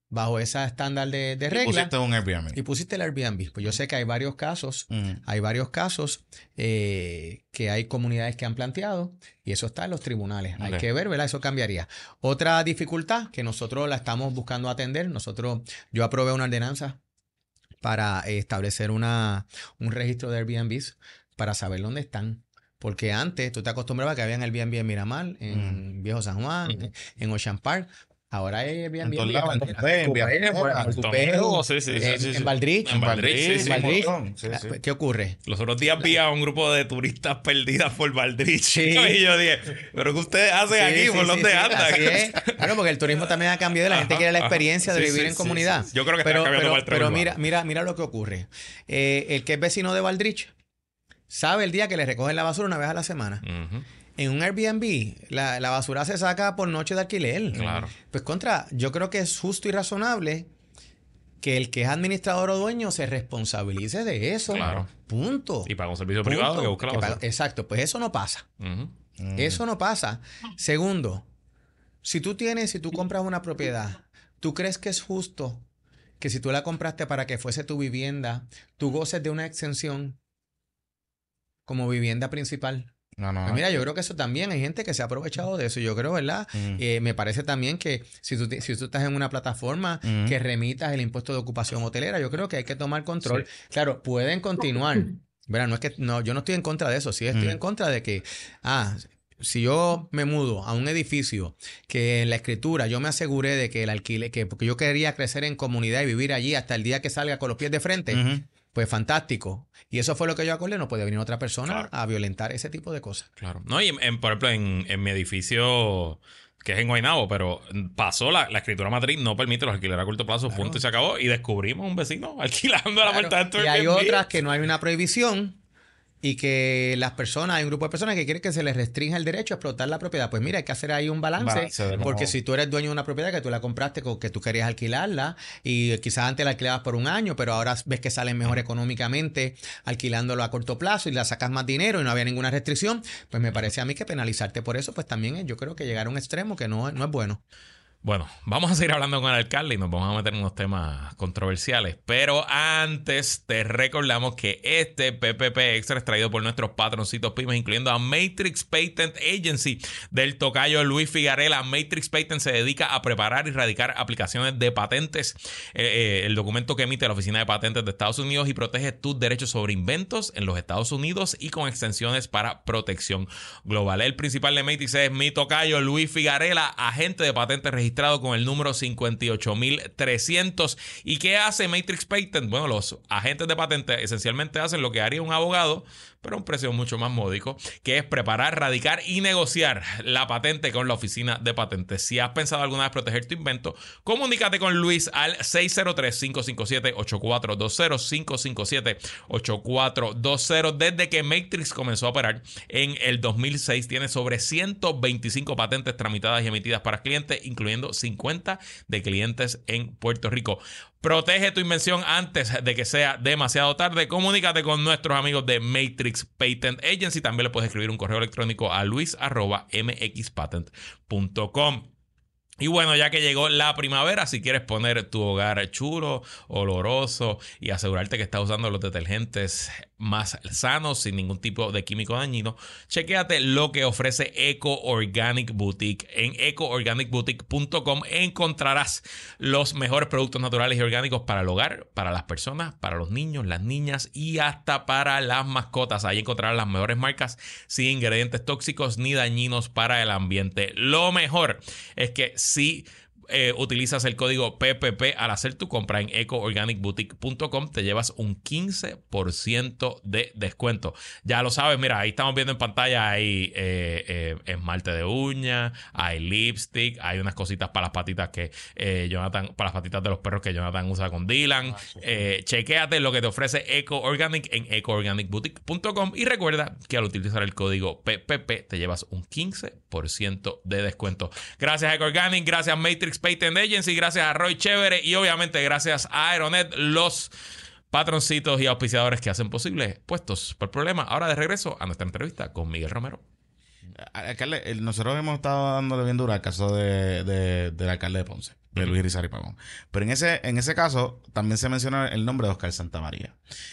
bajo ese estándar de, de regla. Y pusiste un Airbnb. Y pusiste el Airbnb. Pues yo sé que hay varios casos, Mm. hay varios casos eh, que hay comunidades que han planteado y eso está en los tribunales. Hay Ok. que ver, ¿verdad? Eso cambiaría. Otra dificultad que nosotros la estamos buscando atender, nosotros, yo aprobé una ordenanza para eh, establecer una, un registro de Airbnbs para saber dónde están. Porque antes tú te acostumbrabas a que habían Airbnb en Miramar, en Viejo San Juan, Ujú. en Ocean Park. Ahora hay Airbnb En todos en lados, en Villa Coupé, en Coupé, Villa en Coupé, Coupé, sí, sí, sí, en- sí, sí. en Valdrich. En Valdrich, sí, sí, en Valdrich. un montón. Sí, sí. ¿Qué ocurre? Los otros días vi a un grupo de turistas perdidas por Valdrich. Sí. Y yo dije, ¿pero qué ustedes hacen aquí? Sí, ¿Por sí, dónde sí, andan? así es. Claro, porque el turismo también ha cambiado y la gente Ajá, quiere la ajá. experiencia de Sí, vivir sí, en sí, comunidad. sí, sí. Yo creo que está pero, cambiando pero, para el tren pero urbano. mira, mira, mira lo que ocurre. Eh, el que es vecino de Valdrich sabe el día que le recogen la basura una vez a la semana. Ujú. En un Airbnb, la, la basura se saca por noche de alquiler. Claro. Pues contra, yo creo que es justo y razonable que el que es administrador o dueño se responsabilice de eso. Claro. Punto. Y paga un servicio Punto. privado que busca la Que paga- basura. Exacto, pues eso no pasa. Ujú. Mm. Eso no pasa. Segundo, si tú tienes, si tú compras una propiedad, ¿tú crees que es justo que si tú la compraste para que fuese tu vivienda, tú goces de una exención como vivienda principal? No, no. Pues mira, yo creo que eso también hay gente que se ha aprovechado de eso. Yo creo, ¿verdad? Mm. Eh, me parece también que si tú, ti- si tú estás en una plataforma Mm. que remitas el impuesto de ocupación hotelera, yo creo que hay que tomar control. Claro, pueden continuar. ¿Verdad? No es que no, yo no estoy en contra de eso. Sí estoy Mm. en contra de que, ah, si yo me mudo a un edificio que en la escritura yo me aseguré de que el alquiler, que porque yo quería crecer en comunidad y vivir allí hasta el día que salga con los pies de frente, Ujú. pues fantástico. Y eso fue lo que yo acordé. No puede venir otra persona Claro. a violentar ese tipo de cosas. Claro. No, y en, en- por ejemplo, en, en mi edificio, que es en Guaynabo, pero pasó la, la escritura matriz, no permite los alquileres a corto plazo, Claro. punto y se acabó. Y descubrimos un vecino alquilando a la Claro. puerta de tu Y hay Airbnb. otras que no hay una prohibición y que las personas, hay un grupo de personas que quieren que se les restrinja el derecho a explotar la propiedad. Pues mira, hay que hacer ahí un balance, Balance de porque cómo- si tú eres dueño de una propiedad que tú la compraste, con- que tú querías alquilarla y quizás antes la alquilabas por un año, pero ahora ves que sale mejor económicamente alquilándolo a corto plazo y la sacas más dinero y no había ninguna restricción, pues me parece a mí que penalizarte por eso, pues también es- yo creo que llegar a un extremo que no, no es bueno. Bueno, vamos a seguir hablando con el alcalde y nos vamos a meter en unos temas controversiales. Pero antes te recordamos que este P P P Extra es traído por nuestros patroncitos pymes, incluyendo a Matrix Patent Agency del tocayo Luis Figarela. Matrix Patent se dedica a preparar y radicar aplicaciones de patentes. Eh, eh, el documento que emite la Oficina de Patentes de Estados Unidos y protege tus derechos sobre inventos en los Estados Unidos y con extensiones para protección global. El principal de Matrix es mi tocayo Luis Figarela, agente de patentes registrado con el número cincuenta y ocho mil trescientos. ¿Y qué hace Matrix Patent? Bueno, los agentes de patentes esencialmente hacen lo que haría un abogado, pero a un precio mucho más módico, que es preparar, radicar y negociar la patente con la oficina de patentes. Si has pensado alguna vez proteger tu invento, comunícate con Luis al seis cero tres, cinco cinco siete, ocho cuatro dos cero, cinco cinco siete, ocho cuatro dos cero. Desde que Matrix comenzó a operar en el dos mil seis, tiene sobre ciento veinticinco patentes tramitadas y emitidas para clientes, incluyendo cincuenta de clientes en Puerto Rico. Protege tu invención antes de que sea demasiado tarde. Comunícate con nuestros amigos de Matrix Patent Agency. También le puedes escribir un correo electrónico a luis arroba mxpatent punto com. Y bueno, ya que llegó la primavera, si quieres poner tu hogar chulo, oloroso y asegurarte que estás usando los detergentes más sanos, sin ningún tipo de químico dañino, chequéate lo que ofrece Eco Organic Boutique. En eco organic boutique punto com encontrarás los mejores productos naturales y orgánicos para el hogar, para las personas, para los niños, las niñas y hasta para las mascotas. Ahí encontrarás las mejores marcas sin ingredientes tóxicos ni dañinos para el ambiente. Lo mejor es que si eh, utilizas el código P P P al hacer tu compra en eco organic boutique punto com, te llevas un quince por ciento de descuento. Ya lo sabes, mira, ahí estamos viendo en pantalla, hay eh, eh, esmalte de uña, hay lipstick, hay unas cositas para las patitas que eh, Jonathan, para las patitas de los perros que Jonathan usa con Dylan. Eh, chequéate lo que te ofrece Eco Organic en eco organic boutique punto com y recuerda que al utilizar el código P P P te llevas un quince por ciento de descuento. Gracias a Eco Organic, gracias a Matrix Patent Agency, gracias a Roy Chévere y obviamente gracias a Aeronet, los patroncitos y auspiciadores que hacen posible Puestos por Problema. Ahora de regreso a nuestra entrevista con Miguel Romero. Alcalde, el- nosotros hemos estado dándole bien duro al caso de, de- del alcalde de Ponce, de Luis Irizarry Pavón. Pero en ese, en ese caso también se menciona el nombre de Oscar Santamaría,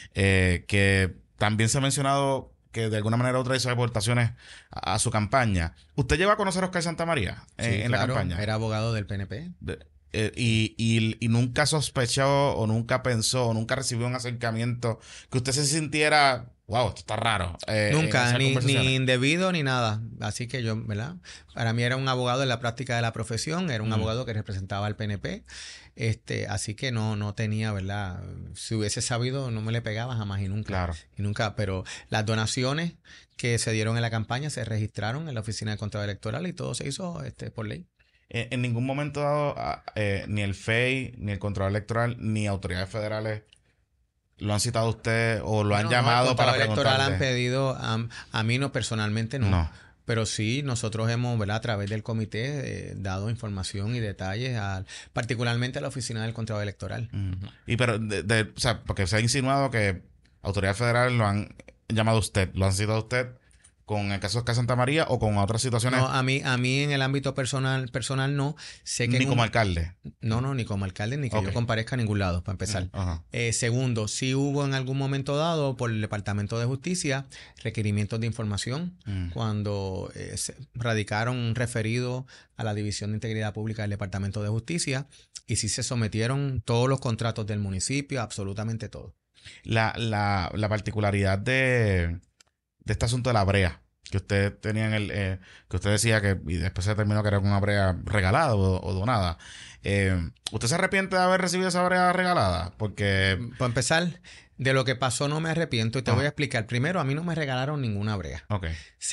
eh, que también se ha mencionado que de alguna manera u otra hizo aportaciones a, a su campaña. ¿Usted llegó a conocer a Oscar Santamaría en, Sí, en la claro, campaña? era abogado del P N P. De- eh, y, y, y nunca sospechó o nunca pensó o nunca recibió un acercamiento que usted se sintiera, wow, esto está raro. eh, en Nunca, esas ni, ni conversaciones? indebido ni nada. Así que yo, ¿verdad? Para mí era un abogado en la práctica de la profesión, era un Mm. abogado que representaba al P N P. Este, así que no, no tenía, ¿verdad? Si hubiese sabido, no me le pegaba jamás y nunca. Claro. Y nunca, pero las donaciones que se dieron en la campaña se registraron en la Oficina de Control Electoral y todo se hizo este, por ley. En, en ningún momento dado, ah, eh, ni el F E I, ni el Contralor Electoral, ni autoridades federales lo han citado a usted o lo han Bueno, no, llamado el para Contralor Electoral han preguntarle. pedido, a, a mí no personalmente no. No. Pero sí, nosotros hemos, ¿verdad? A través del comité, eh, dado información y detalles, al, particularmente a la Oficina del Contralor Electoral. Mm. Y pero, de, de- o sea, porque se ha insinuado que autoridades federales lo han llamado a usted, lo han citado a usted con el caso de Oscar Santamaría o con otras situaciones, No, a mí, a mí en el ámbito personal, personal no. Sé que ni en como un- alcalde. No, no, ni como alcalde, ni que Ok. yo comparezca a ningún lado, para empezar. Ajá. Eh, segundo, sí hubo en algún momento dado por el Departamento de Justicia requerimientos de información Mm. cuando eh, se radicaron un referido a la División de Integridad Pública del Departamento de Justicia y sí se sometieron todos los contratos del municipio, absolutamente todo. La, la, la particularidad de, de este asunto de la brea que usted tenía en el eh, que usted decía que y después se determinó que era una brea regalada o, o donada. Eh, ¿Usted se arrepiente de haber recibido esa brea regalada? Porque Para empezar, de lo que pasó no me arrepiento y te Ah. voy a explicar. Primero, a mí no me regalaron ninguna brea. ok.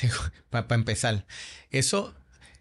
Para empezar, eso,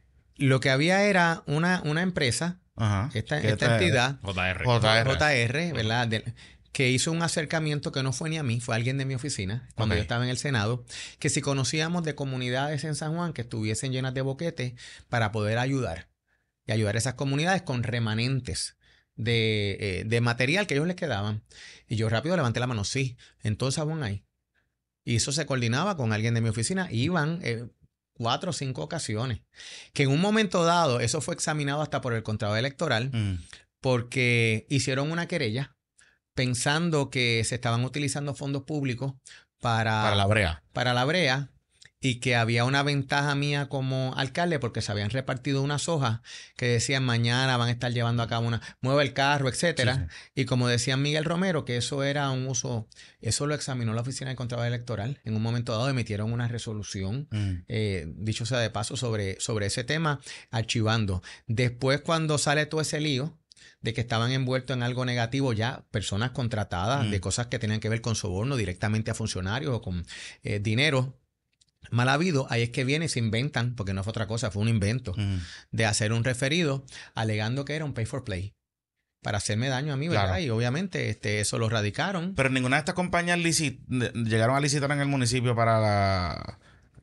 lo que había era una, una empresa, Ajá. esta, Que esta esta- entidad, J R. J R. J R, ¿verdad? De- que hizo un acercamiento que no fue ni a mí, fue alguien de mi oficina, cuando Ok. yo estaba en el Senado, que si conocíamos de comunidades en San Juan que estuviesen llenas de boquetes para poder ayudar y ayudar a esas comunidades con remanentes de, eh, de material que ellos les quedaban. Y yo rápido levanté la mano, sí, en todo San Juan hay. Y eso se coordinaba con alguien de mi oficina, iban eh, cuatro o cinco ocasiones, que en un momento dado, eso fue examinado hasta por el Contralor Electoral, Mm. porque hicieron una querella pensando que se estaban utilizando fondos públicos para, Para la brea. para la brea y que había una ventaja mía como alcalde porque se habían repartido unas hojas que decían mañana van a estar llevando a cabo una, mueve el carro, etcétera. Sí, Y como decía Miguel Romero, que eso era un uso, eso lo examinó la Oficina del Contralor Electoral. En un momento dado emitieron una resolución, Mm. eh, dicho sea de paso, sobre, sobre ese tema, archivando. Después, cuando sale todo ese lío de que estaban envueltos en algo negativo ya, personas contratadas Mm. de cosas que tenían que ver con soborno directamente a funcionarios o con eh, dinero mal habido, ahí es que viene y se inventan, porque no fue otra cosa, fue un invento, Mm. de hacer un referido alegando que era un pay for play para hacerme daño a mí, ¿verdad? Claro. Y obviamente este, eso lo radicaron. Pero ninguna de estas compañías licit- llegaron a licitar en el municipio para la...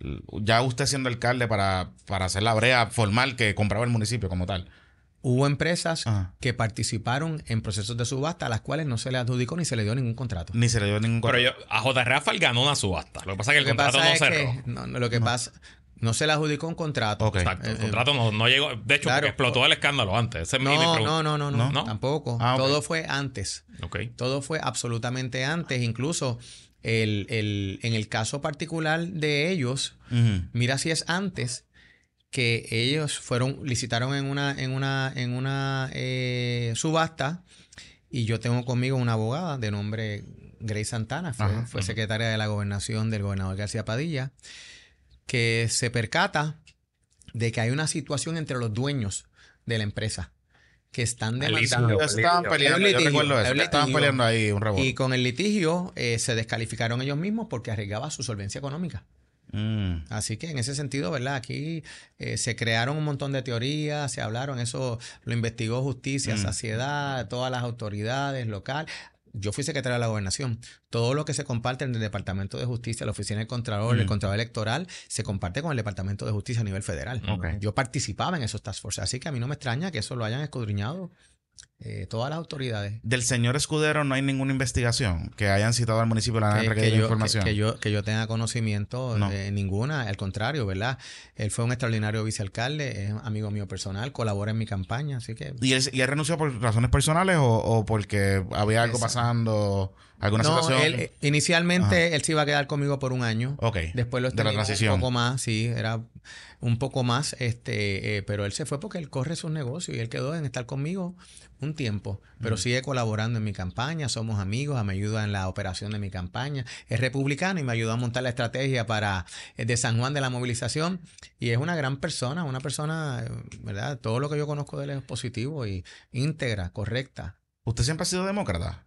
Ya usted siendo alcalde para, para hacer la brea formal que compraba el municipio como tal. Hubo empresas Ajá. que participaron en procesos de subasta a las cuales no se le adjudicó ni se le dio ningún contrato. Ni se le dio ningún Pero contrato. yo, a J. Rafael ganó una subasta. Lo que pasa es que el Lo que contrato pasa no es cerró. que, no, no, lo que pasa, no se le adjudicó un contrato. Ok. Exacto. Eh, El eh, contrato no, no llegó. De hecho, claro. porque explotó el escándalo antes. Esa es mi- mi No, pregunta. no, no, no, no, ¿No? tampoco. Ah, ok. Todo fue antes. Ok. Todo fue absolutamente antes. Incluso el, el, en el caso particular de ellos, Ujú. mira si es antes que ellos fueron, licitaron en una, en una, en una eh, subasta y yo tengo conmigo una abogada de nombre Grace Santana, fue, Ajá, fue ajá. secretaria de la gobernación del gobernador García Padilla, que se percata de que hay una situación entre los dueños de la empresa que están El demandando. litigio. Ellos estaban Hay peleando, un yo litigio, recuerdo hay eso. un que Estaban litigio. peleando ahí un revuelo. Y con el litigio eh, se descalificaron ellos mismos porque arriesgaba su solvencia económica. Mm. Así que en ese sentido, ¿verdad? Aquí eh, se crearon un montón de teorías, se hablaron, eso lo investigó justicia, Mm. saciedad, todas las autoridades locales. Yo fui secretario de la gobernación. Todo lo que se comparte en el Departamento de Justicia, la Oficina del Contralor, Mm. el Contralor Electoral, se comparte con el Departamento de Justicia a nivel federal. Ok. Yo participaba en esos task forces, así que a mí no me extraña que eso lo hayan escudriñado eh, todas las autoridades. Del señor Escudero no hay ninguna investigación que hayan citado al municipio la Que, que, que, yo, información. que, que, yo, que yo tenga conocimiento, No. eh, ninguna, al contrario, ¿verdad? Él fue un extraordinario vicealcalde, es amigo mío personal, colabora en mi campaña, así que... ¿Y él, y él renunció por razones personales o, o porque había algo Exacto. pasando, alguna No, situación? él, eh, inicialmente Ajá. él se iba a quedar conmigo por un año. Ok, Después lo de la extendimos transición. un poco más, sí, era un poco más, este, eh, pero él se fue porque él corre sus negocios y él quedó en estar conmigo un tiempo, pero Mm. sigue colaborando en mi campaña, somos amigos, me ayuda en la operación de mi campaña, es republicano y me ayudó a montar la estrategia para eh, de San Juan de la movilización y es una gran persona, una persona, eh, ¿verdad? Todo lo que yo conozco de él es positivo y íntegra, correcta. ¿Usted siempre ha sido demócrata?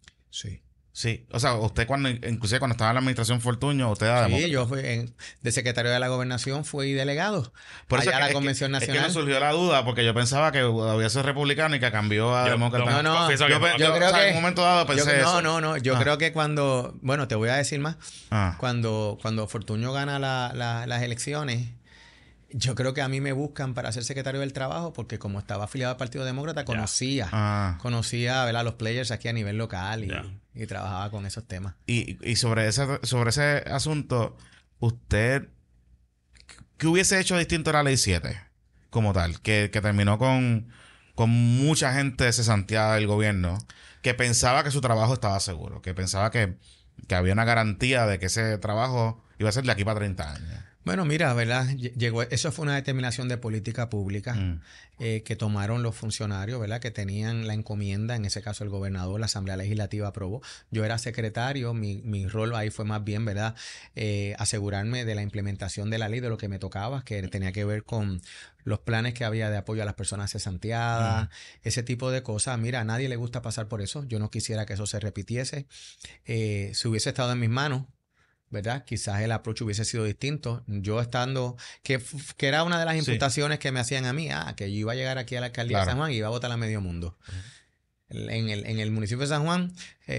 Sí. Sí. O sea, usted cuando, inclusive cuando estaba en la administración Fortuño, usted era demócrata. Sí, yo fui en- de secretario de la gobernación, fui delegado Por eso allá es a que- la Convención es que, Nacional. Es que me surgió la duda porque yo pensaba que había sido republicano y que cambió a Yo- demócrata. No, no, confieso que yo, pe- no. yo yo, creo o sea, que- en un momento dado pensé Yo- eso. no, no, no. Yo Ah. creo que cuando, bueno, te voy a decir más. Ah. Cuando, cuando Fortuño gana la- la- las elecciones, yo creo que a mí me buscan para ser secretario del trabajo porque como estaba afiliado al Partido Demócrata, conocía, Ah. conocía, ¿verdad? Los players aquí a nivel local y, Ya. y trabajaba con esos temas. Y, y sobre ese, sobre ese asunto, usted, ¿qué hubiese hecho distinto a la ley siete como tal? Que, que terminó con, con mucha gente cesanteada del gobierno que pensaba que su trabajo estaba seguro, que pensaba que, que había una garantía de que ese trabajo iba a ser de aquí para treinta años. Bueno, mira, ¿verdad? Lle- Llegó, eso fue una determinación de política pública Mm. eh, que tomaron los funcionarios, ¿verdad? Que tenían la encomienda, en ese caso el gobernador, la Asamblea Legislativa aprobó. Yo era secretario, mi, mi rol ahí fue más bien, ¿verdad? Eh, asegurarme de la implementación de la ley, de lo que me tocaba, que tenía que ver con los planes que había de apoyo a las personas cesanteadas, Mm. ese tipo de cosas. Mira, a nadie le gusta pasar por eso. Yo no quisiera que eso se repitiese. Eh, si hubiese estado en mis manos, ¿verdad? Quizás el approach hubiese sido distinto. Yo estando, que, f- que era una de las Sí. imputaciones que me hacían a mí, ah, que yo iba a llegar aquí a la alcaldía Claro. de San Juan y iba a votar a medio mundo. En, el, en el municipio de San Juan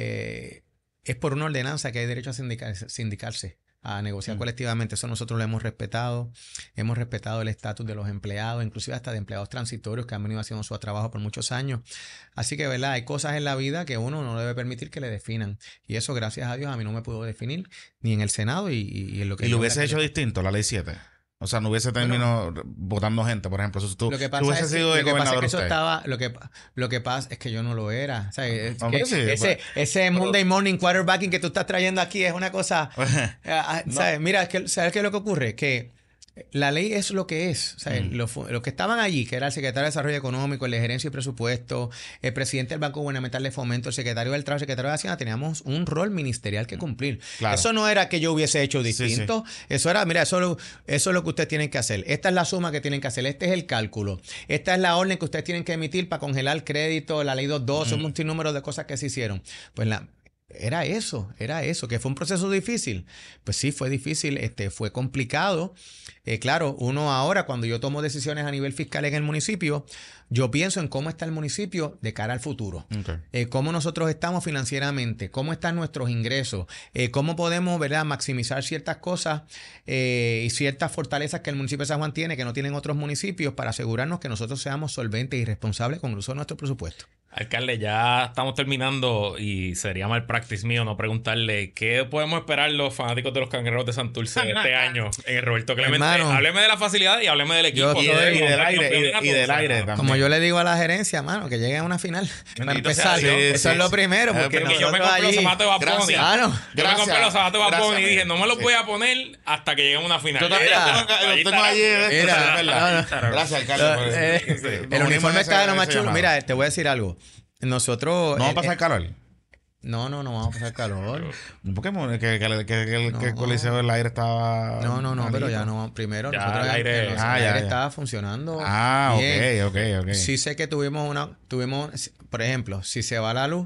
eh, es por una ordenanza que hay derecho a sindica- sindicarse, a negociar Mm. colectivamente. Eso nosotros lo hemos respetado. Hemos respetado el estatus de los empleados, inclusive hasta de empleados transitorios que han venido haciendo su trabajo por muchos años. Así que, ¿verdad? Hay cosas en la vida que uno no debe permitir que le definan. Y eso, gracias a Dios, a mí no me pudo definir ni en el Senado y, y- y en lo que... ¿Y lo yo- hubiese hecho distinto la ley siete? O sea, no hubiese terminado votando gente, por ejemplo. Si tú, Lo que si pasa hubiese es que, sido de lo que, pasa es gobernador que eso usted. estaba, lo que, lo que pasa es que yo no lo era. O sea, es Hombre, que sí, ese, pues. ese Monday morning quarterbacking que tú estás trayendo aquí es una cosa. Ah, No. ¿sabes? Mira, es que, ¿sabes qué es lo que ocurre? Que la ley es lo que es. O sea, Mm. los, fu- los que estaban allí, que era el secretario de Desarrollo Económico, el de Gerencia y Presupuesto, el presidente del Banco Gubernamental de Fomento, el secretario del Trabajo, el secretario de Hacienda, teníamos un rol ministerial que cumplir. Claro. Eso no era que yo hubiese hecho Sí, sí. distinto. Eso era, mira, eso, lo- eso es lo que ustedes tienen que hacer. Esta es la suma que tienen que hacer. Este es el cálculo. Esta es la orden que ustedes tienen que emitir para congelar crédito, la ley doscientos doce, un sinnúmero de cosas que se hicieron. Pues la... Era eso, era eso, que fue un proceso difícil. Pues sí, fue difícil, este, fue complicado. Eh, claro, uno ahora, cuando yo tomo decisiones a nivel fiscal en el municipio, yo pienso en cómo está el municipio de cara al futuro. Ok. Eh, cómo nosotros estamos financieramente, cómo están nuestros ingresos, eh, cómo podemos, ¿verdad?, maximizar ciertas cosas eh, y ciertas fortalezas que el municipio de San Juan tiene que no tienen otros municipios para asegurarnos que nosotros seamos solventes y responsables con el uso de nuestro presupuesto. Alcalde, ya estamos terminando y sería mal practice mío no preguntarle qué podemos esperar los fanáticos de los Cangrejeros de Santurce este año en el Roberto Clemente. Hermano, hábleme de la facilidad y hábleme del equipo. yo Y, soy- de- y del aire, y, de- y del Campeonato, aire hermano. también. Como yo le digo a la gerencia, mano, que lleguen a una final. Para Bendito empezar, sea Dios. eso Sí, es sí, lo sí. primero, porque Eh, Porque yo me nosotros compré los allí... zapatos de Bad Bunny. Gracias. Claro. Yo me Gracias. compré los zapatos de Bad Gracias, Bunny y dije, no me los sí. voy a poner hasta que lleguemos a una final. Yo también Mira, los tengo, ahí los tengo está. allí. de esto, Mira, es verdad. no, no. Gracias, alcalde. por- Eh, sí, el nos unimos uniforme en está de ese- lo más ese chulo. llamado. Mira, te voy a decir algo. Nosotros... ¿No va a eh, pasar eh, calor? No, no, no vamos a pasar calor. ¿Por qué? Que, que, que, que, que No. el coliseo del aire estaba... No, no, no, pero malito. ya no. Primero, Ya nosotros el aire- el, el Ah, aire ya, ya. estaba funcionando. Ah, bien. ok, ok, ok. Sí sé que tuvimos una, tuvimos, por ejemplo, si se va la luz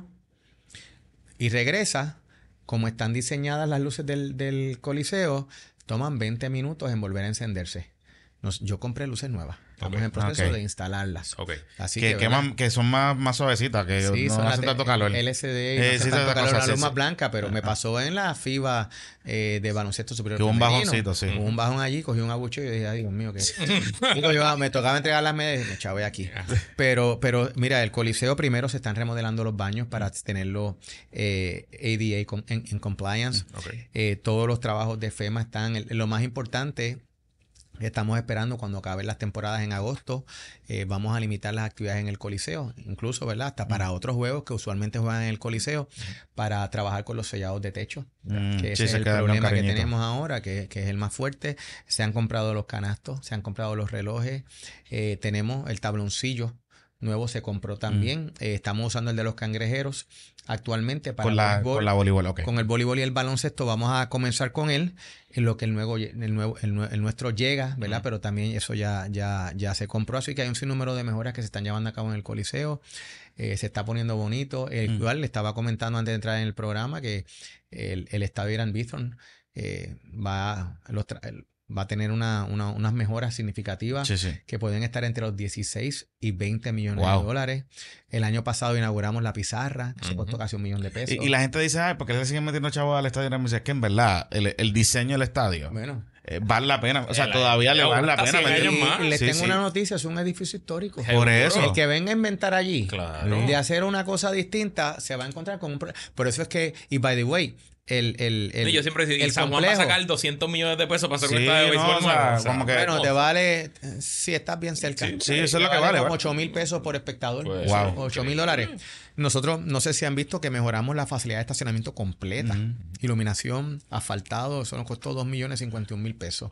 y regresa, como están diseñadas las luces del, del coliseo, toman veinte minutos en volver a encenderse. Nos- yo compré luces nuevas. Estamos Ok. en proceso Ok. de instalarlas. Ok. Así que, que, que, ¿verdad? más- que son más, más suavecitas, que Sí, no son hacen las tanto calor. L S D y Eh, no sí, hacen todas tanto esas calor, cosas, la luz sí, más sí. blanca, pero me Ajá. pasó en la FIBA eh, de baloncesto superior Que hubo un femenino. bajoncito, sí. Hubo un bajón allí, cogí un abucheo y yo dije, ay, Dios mío, que... Digo, yo, me tocaba entregar las medias y me chavé aquí. Pero, pero mira, el Coliseo primero se están remodelando los baños para tenerlo eh, A D A con- en, en compliance. Ok. Eh, todos los trabajos de FEMA están... el- lo más importante... Estamos esperando cuando acaben las temporadas en agosto, eh, vamos a limitar las actividades en el Coliseo, incluso, ¿verdad? Hasta para otros juegos que usualmente juegan en el Coliseo, para trabajar con los sellados de techo, Mm, que sí, ese se es el queda un problema que cariñito. tenemos ahora, que, que es el más fuerte. Se han comprado los canastos, se han comprado los relojes, eh, tenemos el tabloncillo nuevo, se compró también. Eh, estamos usando el de los cangrejeros actualmente para Con la, béisbol. con la voleibol, ok. Con el voleibol y el baloncesto vamos a comenzar con él, en lo que el nuevo, el nuevo, el, nue- el nuestro llega, ¿verdad? Pero también eso ya, ya, ya se compró, así que hay un sinnúmero de mejoras que se están llevando a cabo en el Coliseo. Eh, se está poniendo bonito. Eh, Mm. Igual le estaba comentando antes de entrar en el programa que el, el estadio Irán Bithorn eh, va, los tra- el- va a tener una, una- unas mejoras significativas Sí, sí. que pueden estar entre los dieciséis y veinte millones Wow. de dólares. El año pasado inauguramos la pizarra, que se Ujú. costó casi un millón de pesos. Y, y la gente dice, ay, ¿por qué le siguen metiendo chavos al estadio? Es que en verdad, el, el diseño del estadio Bueno. eh, vale la pena. O sea, Eh, la- todavía le la- vale la hasta pena. cien meter- años más. Y les Sí, tengo sí. una noticia, es un edificio histórico. Por eso. El que venga a inventar allí, Claro. de hacer una cosa distinta, se va a encontrar con un problema. Por eso es que, y by the way, el, el, el, Sí, yo siempre decía, el San Juan va a complejo, sacar doscientos millones de pesos para hacer Sí, un estadio de no, béisbol o sea, nuevo. O sea, como que- bueno, te vale, eh, si estás bien cerca. Sí, sí, eso es lo Te que vale, como ¿verdad? ocho mil pesos por espectador. Pues, Wow. ocho mil dólares. Nosotros, no sé si han visto que mejoramos la facilidad de estacionamiento completa. Ujú. Iluminación, asfaltado, eso nos costó dos millones cincuenta y un mil pesos.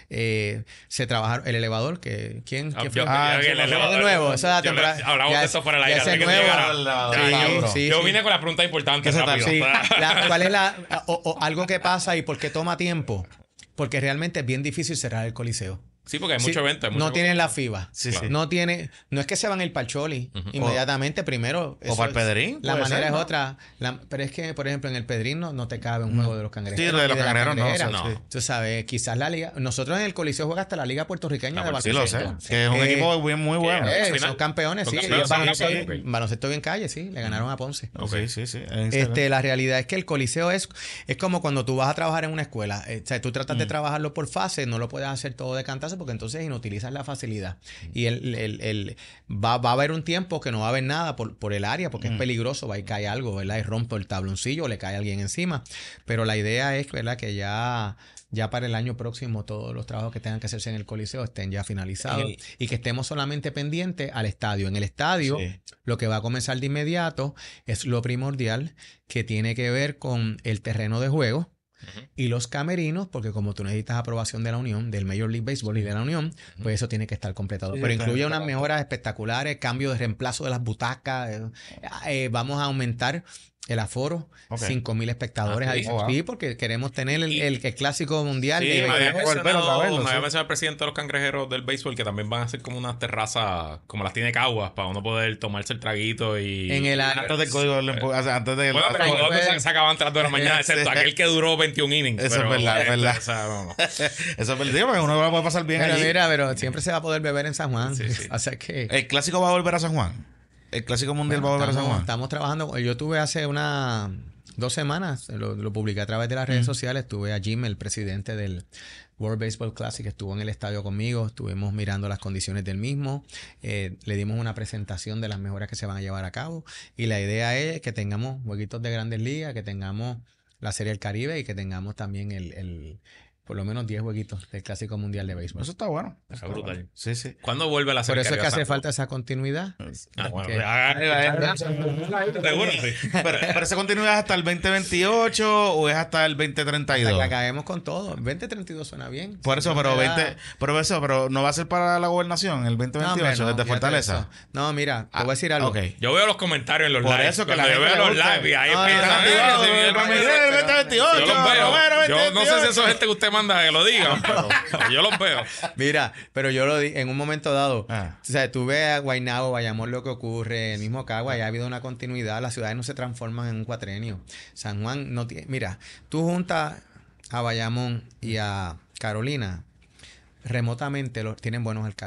Eh, se trabajaron, el elevador, que ¿quién? Ah, ¿quién yo- fue? Ah, yo- sí, el de elevador- nuevo, esa yo temporada- le- Hablamos ya de es- eso fuera del ya aire. ese antes que nuevo. llegara. El Ya, elevador. yo- Sí, Yo sí. vine con la pregunta importante. ¿Qué se rápido. tal? Sí. La- ¿Cuál es la o, o algo que pasa y por qué toma tiempo? Porque realmente es bien difícil cerrar el Coliseo. Sí, porque hay Sí, mucho evento. hay no mucha tienen la FIBA. Sí, sí. No tiene, no es que se van a ir para el Choli Ujú. inmediatamente primero. O eso para el es- Pedrín, La puede manera ser, es ¿no? otra. La- pero es que, por ejemplo, en el Pedrín no, no te cabe un juego de los cangrejeros. Sí, de los ni la cangrejeros no, cangrejera. o sea, sí. Tú sabes, quizás la liga. Nosotros en el Coliseo juega hasta la Liga Puertorriqueña de Ah, Sí, lo sé. baloncesto. Que es un Eh, equipo bien, muy bueno. Eh, Final. son campeones, Son sí. campeones, Y baloncesto, sí, sí, sí. baloncesto bien calle, sí. Le ganaron a Ponce. Ok. Sí, sí, sí. Es Este, excelente. la realidad es que el Coliseo es, es como cuando tú vas a trabajar en una escuela. Eh, o sea, tú tratas de trabajarlo por fase, no lo puedes hacer todo de cantazo porque entonces inutilizas la facilidad. Y el, el- el- va, va a haber un tiempo que no va a haber nada por, por el área porque es peligroso, va y cae algo, ¿verdad? Y rompe el tabloncillo o le cae alguien encima. Pero la idea es, ¿verdad? Que ya... Ya para el año próximo todos los trabajos que tengan que hacerse en el Coliseo estén ya finalizados En el- y que estemos solamente pendientes al estadio. En el estadio, Sí. lo que va a comenzar de inmediato es lo primordial que tiene que ver con el terreno de juego Ujú. y los camerinos, porque como tú necesitas aprobación de la Unión, del Major League Baseball y de la Unión, pues eso tiene que estar completado. Sí, Pero está- incluye está unas mejoras espectaculares, cambio de reemplazo de las butacas. eh, eh, vamos a aumentar el aforo, Ok. cinco mil espectadores. Ah, ahí. sí. Oh, wow. Sí, porque queremos tener el, Y- el- el clásico mundial. Sí, de- Me me había había volver a mencionado, verlo, me sí. había mencionado el presidente de los cangrejeros del béisbol que también van a hacer como unas terrazas como las tiene Caguas para uno poder tomarse el traguito y... en el Antes del código del empu- o sea, antes del Bueno, pero Ahí los otros puede- se, se acaban antes de las dos de la mañana, Sí. excepto aquel que duró veintiún innings. Eso pero, es verdad, es este, verdad. o sea, no, no. Eso es verdad, porque uno lo puede pasar bien Pero allí. mira, pero siempre se va a poder beber en San Juan. Sí, sí. O sea que... El clásico va a volver a San Juan. El clásico mundial Bueno, va a volver a San estamos, Juan. estamos trabajando. Yo tuve hace una dos semanas, lo, lo publiqué a través de las redes sociales. Tuve a Jim, el presidente del World Baseball Classic, estuvo en el estadio conmigo. Estuvimos mirando las condiciones del mismo. Eh, le dimos una presentación de las mejoras que se van a llevar a cabo. Y la idea es que tengamos jueguitos de Grandes Ligas, que tengamos la Serie del Caribe y que tengamos también el, el por lo menos diez jueguitos del Clásico Mundial de Béisbol. Eso está bueno. Está brutal. Sí, sí. ¿Cuándo vuelve la Por serie eso es que Caribe a hace San Juan? falta esa continuidad. Ah, bueno, que- ah, seguro, sí. Pero, pero esa continuidad es hasta el veinte veintiocho o es hasta el veinte treinta y Hasta dos. que acabemos con todo. veinte treinta y dos suena bien. Por eso, Si pero no me da- veinte, pero eso, pero no va a ser para la gobernación el veinte No, hombre, veintiocho no, desde fíjate Fortaleza. eso. No, mira, te Ah, voy a decir algo. ok. Yo veo los comentarios en los Por live. eso que Cuando la yo gente veo le los gusta. live y ahí No, no, empiezan, no, "Eh, no, sí, no, sí, no, sí". no, el veinte veintiocho, Yo los veo. Romero, Yo no sé si veintiocho. eso es gente que usted manda que lo diga, pero yo los veo. Mira, pero yo lo di en un momento dado. Ah. O sea, tú ves a Guaynabo, Bayamón, lo que ocurre, el mismo Cagua, ya ha habido una continuidad. Las ciudades no se transforman en un cuatrenio. San Juan no tiene. Mira, tú juntas a Bayamón y a Carolina, remotamente los, tienen buenos alcaldes.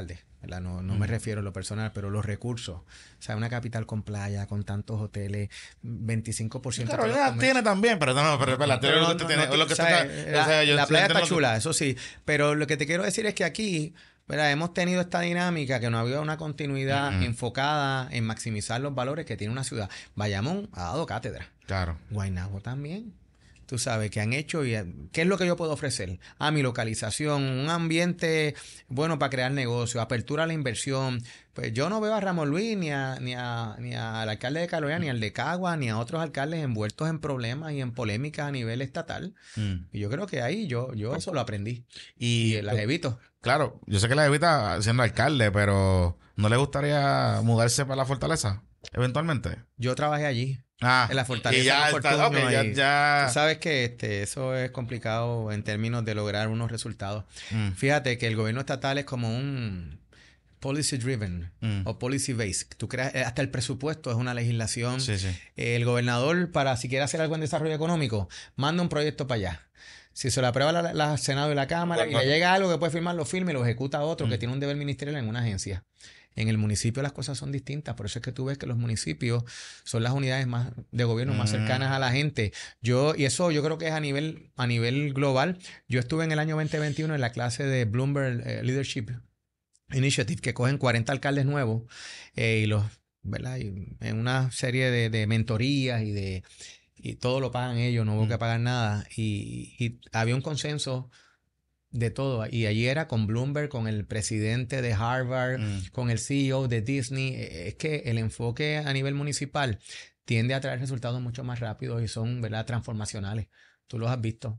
¿verdad? No, no mm. me refiero a lo personal, pero los recursos. O sea, una capital con playa, con tantos hoteles, veinticinco por ciento. Claro, ya tiene también, pero no, pero, pero, pero no, no, tiene, no, lo que o sea, está, la, o sea, yo la playa está chula, que... eso sí. Pero lo que te quiero decir es que aquí, ¿verdad? Hemos tenido esta dinámica que no había una continuidad mm-hmm. enfocada en maximizar los valores que tiene una ciudad. Bayamón ha dado cátedra. Claro. Guaynabo también. Tú sabes, que han hecho y qué es lo que yo puedo ofrecer. Ah, mi localización, un ambiente bueno para crear negocios, apertura a la inversión. Pues yo no veo a Ramón Luis ni a, ni a, ni al alcalde de Carolina, ni al de Cagua, ni a otros alcaldes envueltos en problemas y en polémicas a nivel estatal. Mm. Y yo creo que ahí yo, yo eso lo aprendí. Y, y las evito. Claro, yo sé que las evita siendo alcalde, pero ¿no le gustaría mudarse para la Fortaleza eventualmente? Yo trabajé allí. Ah, en la Fortaleza. Y ya, está, okay, ya, ya. Tú sabes que este, eso es complicado en términos de lograr unos resultados. Mm. Fíjate que el gobierno estatal es como un policy driven mm. o policy based. Tú creas, hasta el presupuesto es una legislación. Sí, sí. El gobernador, para si quiere hacer algo en desarrollo económico, manda un proyecto para allá. Si se lo aprueba la, la Senado y la Cámara bueno, y le llega algo que puede firmar, lo firma y lo ejecuta otro mm. que tiene un deber ministerial en una agencia. En el municipio las cosas son distintas, por eso es que tú ves que los municipios son las unidades más de gobierno más cercanas a la gente. Yo, y eso yo creo que es a nivel, a nivel global. Yo estuve en el año veinte veintiuno en la clase de Bloomberg eh, Leadership Initiative, que cogen cuarenta alcaldes nuevos eh, y los, ¿verdad? Y en una serie de, de mentorías y de y todo lo pagan ellos, no hubo que pagar nada. Y, y había un consenso de todo. Y allí era con Bloomberg, con el presidente de Harvard, mm. con el C E O de Disney. Es que el enfoque a nivel municipal tiende a traer resultados mucho más rápidos y son, ¿verdad?, transformacionales. Tú los has visto.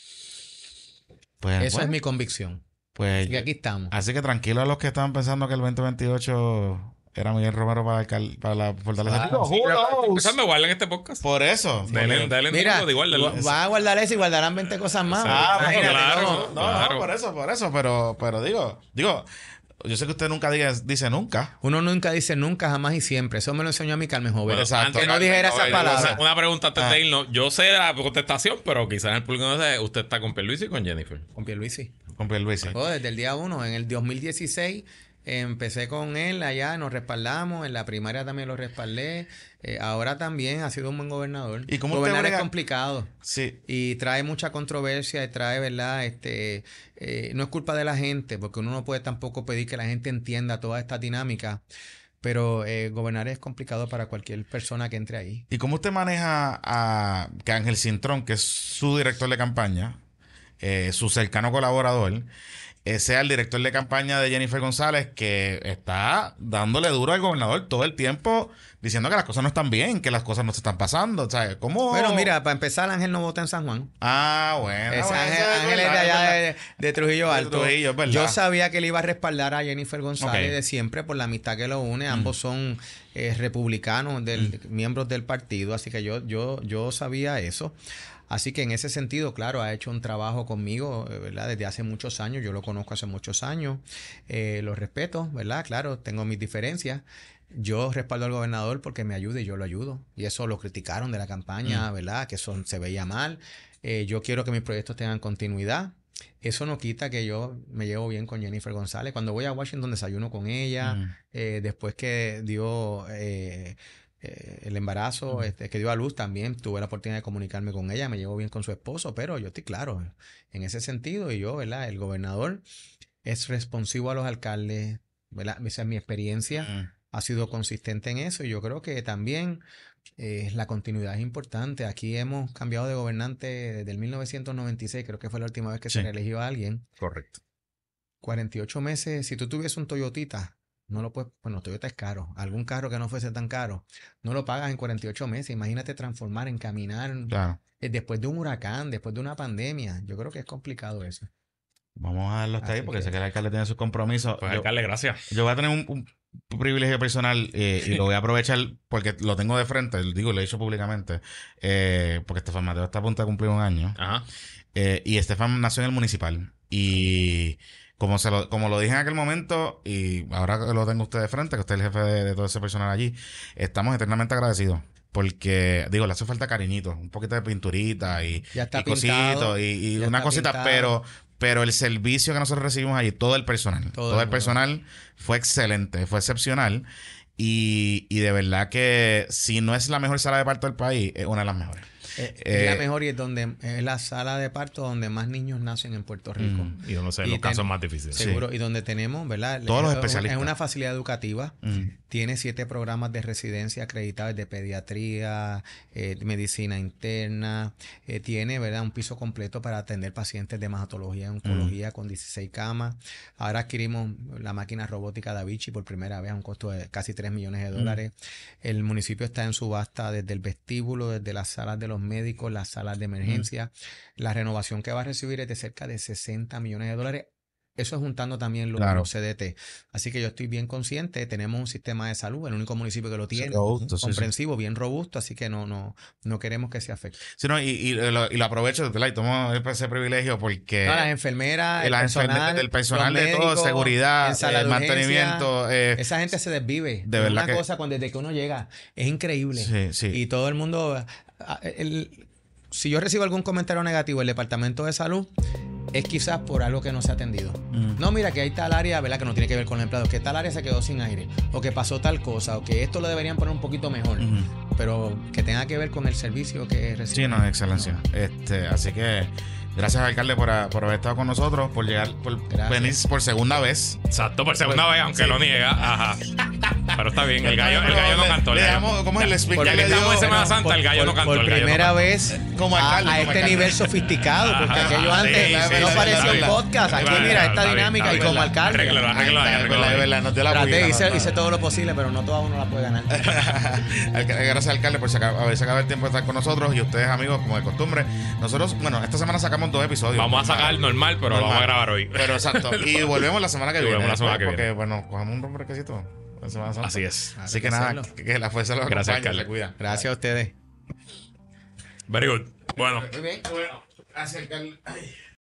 Pues, Eso bueno, es mi convicción. Pues y aquí estamos. Así que tranquilo a los que estaban pensando que el veinte veintiocho era Miguel Romero para, el, para la Fortaleza. Ah, sí, pero, me guardan este podcast. Por eso. Dale, dale, mira, vas a guardar eso y guardarán veinte cosas más. Ah, ah bueno, claro, no, no, claro. no, por eso, por eso. Pero, pero digo, digo, yo sé que usted nunca diga, dice nunca. Uno nunca dice nunca, jamás y siempre. Eso me lo enseñó a mí Carmen Joven. Bueno, exacto. Que no dijera esa palabra. Una pregunta antes ah. de irnos. Yo sé de la contestación, pero quizás el público no sé. ¿Usted está con Pierluisi y con Jennifer? Con Pierluisi. Con Pierluisi. Oh, desde el día uno. En el dos mil dieciséis... empecé con él allá, nos respaldamos, en la primaria también lo respaldé, eh, ahora también ha sido un buen gobernador. ¿Y cómo gobernar brega? Es complicado, sí, y trae mucha controversia y trae, ¿verdad? Este, eh, no es culpa de la gente, porque uno no puede tampoco pedir que la gente entienda toda esta dinámica, pero eh, gobernar es complicado para cualquier persona que entre ahí. ¿Y cómo usted maneja a que Ángel Cintrón, que es su director de campaña, eh, su cercano colaborador, sea el director de campaña de Jennifer González, que está dándole duro al gobernador todo el tiempo, diciendo que las cosas no están bien, que las cosas no se están pasando? O sea, ¿cómo? Bueno, mira, para empezar, Ángel no vota en San Juan. Ah, bueno. Es bueno Ángel, Ángel es de allá de, de Trujillo Alto. De Trujillo, es verdad. Yo sabía que él iba a respaldar a Jennifer González okay. de siempre por la amistad que lo une. Mm. Ambos son eh, republicanos, del, mm. miembros del partido, así que yo, yo, yo sabía eso. Así que en ese sentido, claro, ha hecho un trabajo conmigo, ¿verdad? Desde hace muchos años. Yo lo conozco hace muchos años. Eh, lo respeto, ¿verdad? Claro, tengo mis diferencias. Yo respaldo al gobernador porque me ayuda y yo lo ayudo. Y eso lo criticaron de la campaña, mm. ¿verdad? Que eso se veía mal. Eh, yo quiero que mis proyectos tengan continuidad. Eso no quita que yo me llevo bien con Jennifer González. Cuando voy a Washington desayuno con ella. Mm. Eh, después que dio... Eh, Eh, el embarazo, uh-huh. este, que dio a luz, también tuve la oportunidad de comunicarme con ella, me llevo bien con su esposo, pero yo estoy claro en ese sentido, y yo, ¿verdad? El gobernador es responsivo a los alcaldes, ¿verdad? Esa es mi experiencia, uh-huh. ha sido consistente en eso, y yo creo que también eh, la continuidad es importante. Aquí hemos cambiado de gobernante desde el mil novecientos noventa y seis, creo que fue la última vez que sí. se reeligió a alguien. Correcto. cuarenta y ocho meses, si tú tuvieses un Toyotita, no lo puedes, bueno, Toyota es caro. Algún carro que no fuese tan caro, no lo pagas en cuarenta y ocho meses. Imagínate transformar, encaminar. Claro. Eh, después de un huracán, después de una pandemia. Yo creo que es complicado eso. Vamos a darlo hasta Así ahí porque que... sé que el alcalde tiene sus compromisos. Pues yo, alcalde, gracias. Yo voy a tener un, un privilegio personal eh, y lo voy a aprovechar porque lo tengo de frente. Digo, lo he dicho públicamente. Eh, porque Estefan Mateo está a punto de cumplir un año. Ajá. Eh, y Estefan nació en el municipal. Y... Como, se lo, como lo dije en aquel momento, y ahora que lo tengo usted de frente, que usted es el jefe de, de todo ese personal allí, estamos eternamente agradecidos. Porque, digo, le hace falta cariñito, un poquito de pinturita y, ya está y cositos y, y una cosita, pero, pero el servicio que nosotros recibimos allí, todo el personal, todo, todo el, el personal fue excelente, fue excepcional. Y, y de verdad que si no es la mejor sala de parto del país, es una de las mejores. Es, eh, es la mejor y es donde es la sala de parto donde más niños nacen en Puerto Rico. Mm, y donde se ven y los ten, casos más difíciles. Seguro. Sí. Y donde tenemos, ¿verdad? Todos es, los especialistas. Es una facilidad educativa. Mm. Tiene siete programas de residencia acreditados de pediatría, eh, de medicina interna. Eh, tiene, ¿verdad? Un piso completo para atender pacientes de hematología y oncología mm. con dieciséis camas. Ahora adquirimos la máquina robótica Da Vinci por primera vez a un costo de casi tres millones de dólares. Mm. El municipio está en subasta desde el vestíbulo, desde las salas de los médicos, las salas de emergencia. Mm. La renovación que va a recibir es de cerca de sesenta millones de dólares. Eso es juntando también los, claro. los C D T. Así que yo estoy bien consciente. Tenemos un sistema de salud, el único municipio que lo tiene, robusto, comprensivo, sí, sí. bien robusto. Así que no, no, no queremos que se afecte. Sí, no, y, y, lo, y lo aprovecho y tomo ese privilegio porque... No, las enfermeras, el las personal, enfermeras, el personal de médicos, todo, seguridad, el mantenimiento. Eh, esa gente se desvive. De verdad una que... cosa cuando desde que uno llega es increíble. Sí, sí. Y todo el mundo... El, si yo recibo algún comentario negativo del Departamento de Salud, es quizás por algo que no se ha atendido. Mm. No, mira, que hay tal área, ¿verdad? Que no tiene que ver con los empleados, que tal área se quedó sin aire, o que pasó tal cosa, o que esto lo deberían poner un poquito mejor. Mm. Pero que tenga que ver con el servicio que reciben. Sí, no, excelencia. No. Este, así que gracias, alcalde, por, por haber estado con nosotros, por llegar, por gracias. venir por segunda vez. Exacto, por segunda pues, vez, aunque sí. lo niega. Ajá. Pero está bien, el gallo, el gallo no cantó. Le damos, ¿cómo es el speaker? Ya que estamos en Semana Santa, por, el gallo por, no cantó. Por primera no vez como alcalde, a, a como este alcalde. nivel sofisticado, porque Ajá, aquello antes sí, no sí, parecía sí, un sí. podcast. Aquí, Claro, mira, esta está dinámica bien, y como alcalde. Arréglalo, arréglalo, arréglalo. Traté, hice, hice todo lo posible, pero no toda uno la puede ganar. Gracias, alcalde, por haber sacado el tiempo de estar con nosotros y ustedes, amigos, como de costumbre. Nosotros, bueno, esta semana sacamos dos episodios. Vamos a sacar normal, pero normal. Lo vamos a grabar hoy. Pero exacto. Y volvemos la semana que viene. Volvemos la semana que porque, viene. bueno, cojamos un refresquecito. Así es. Así que, que nada, que, que la fuerza los Gracias, acompañe. Se cuida. Gracias a ustedes. Very good. Bueno. Muy bien. Bueno, gracias, alcalde. Ay.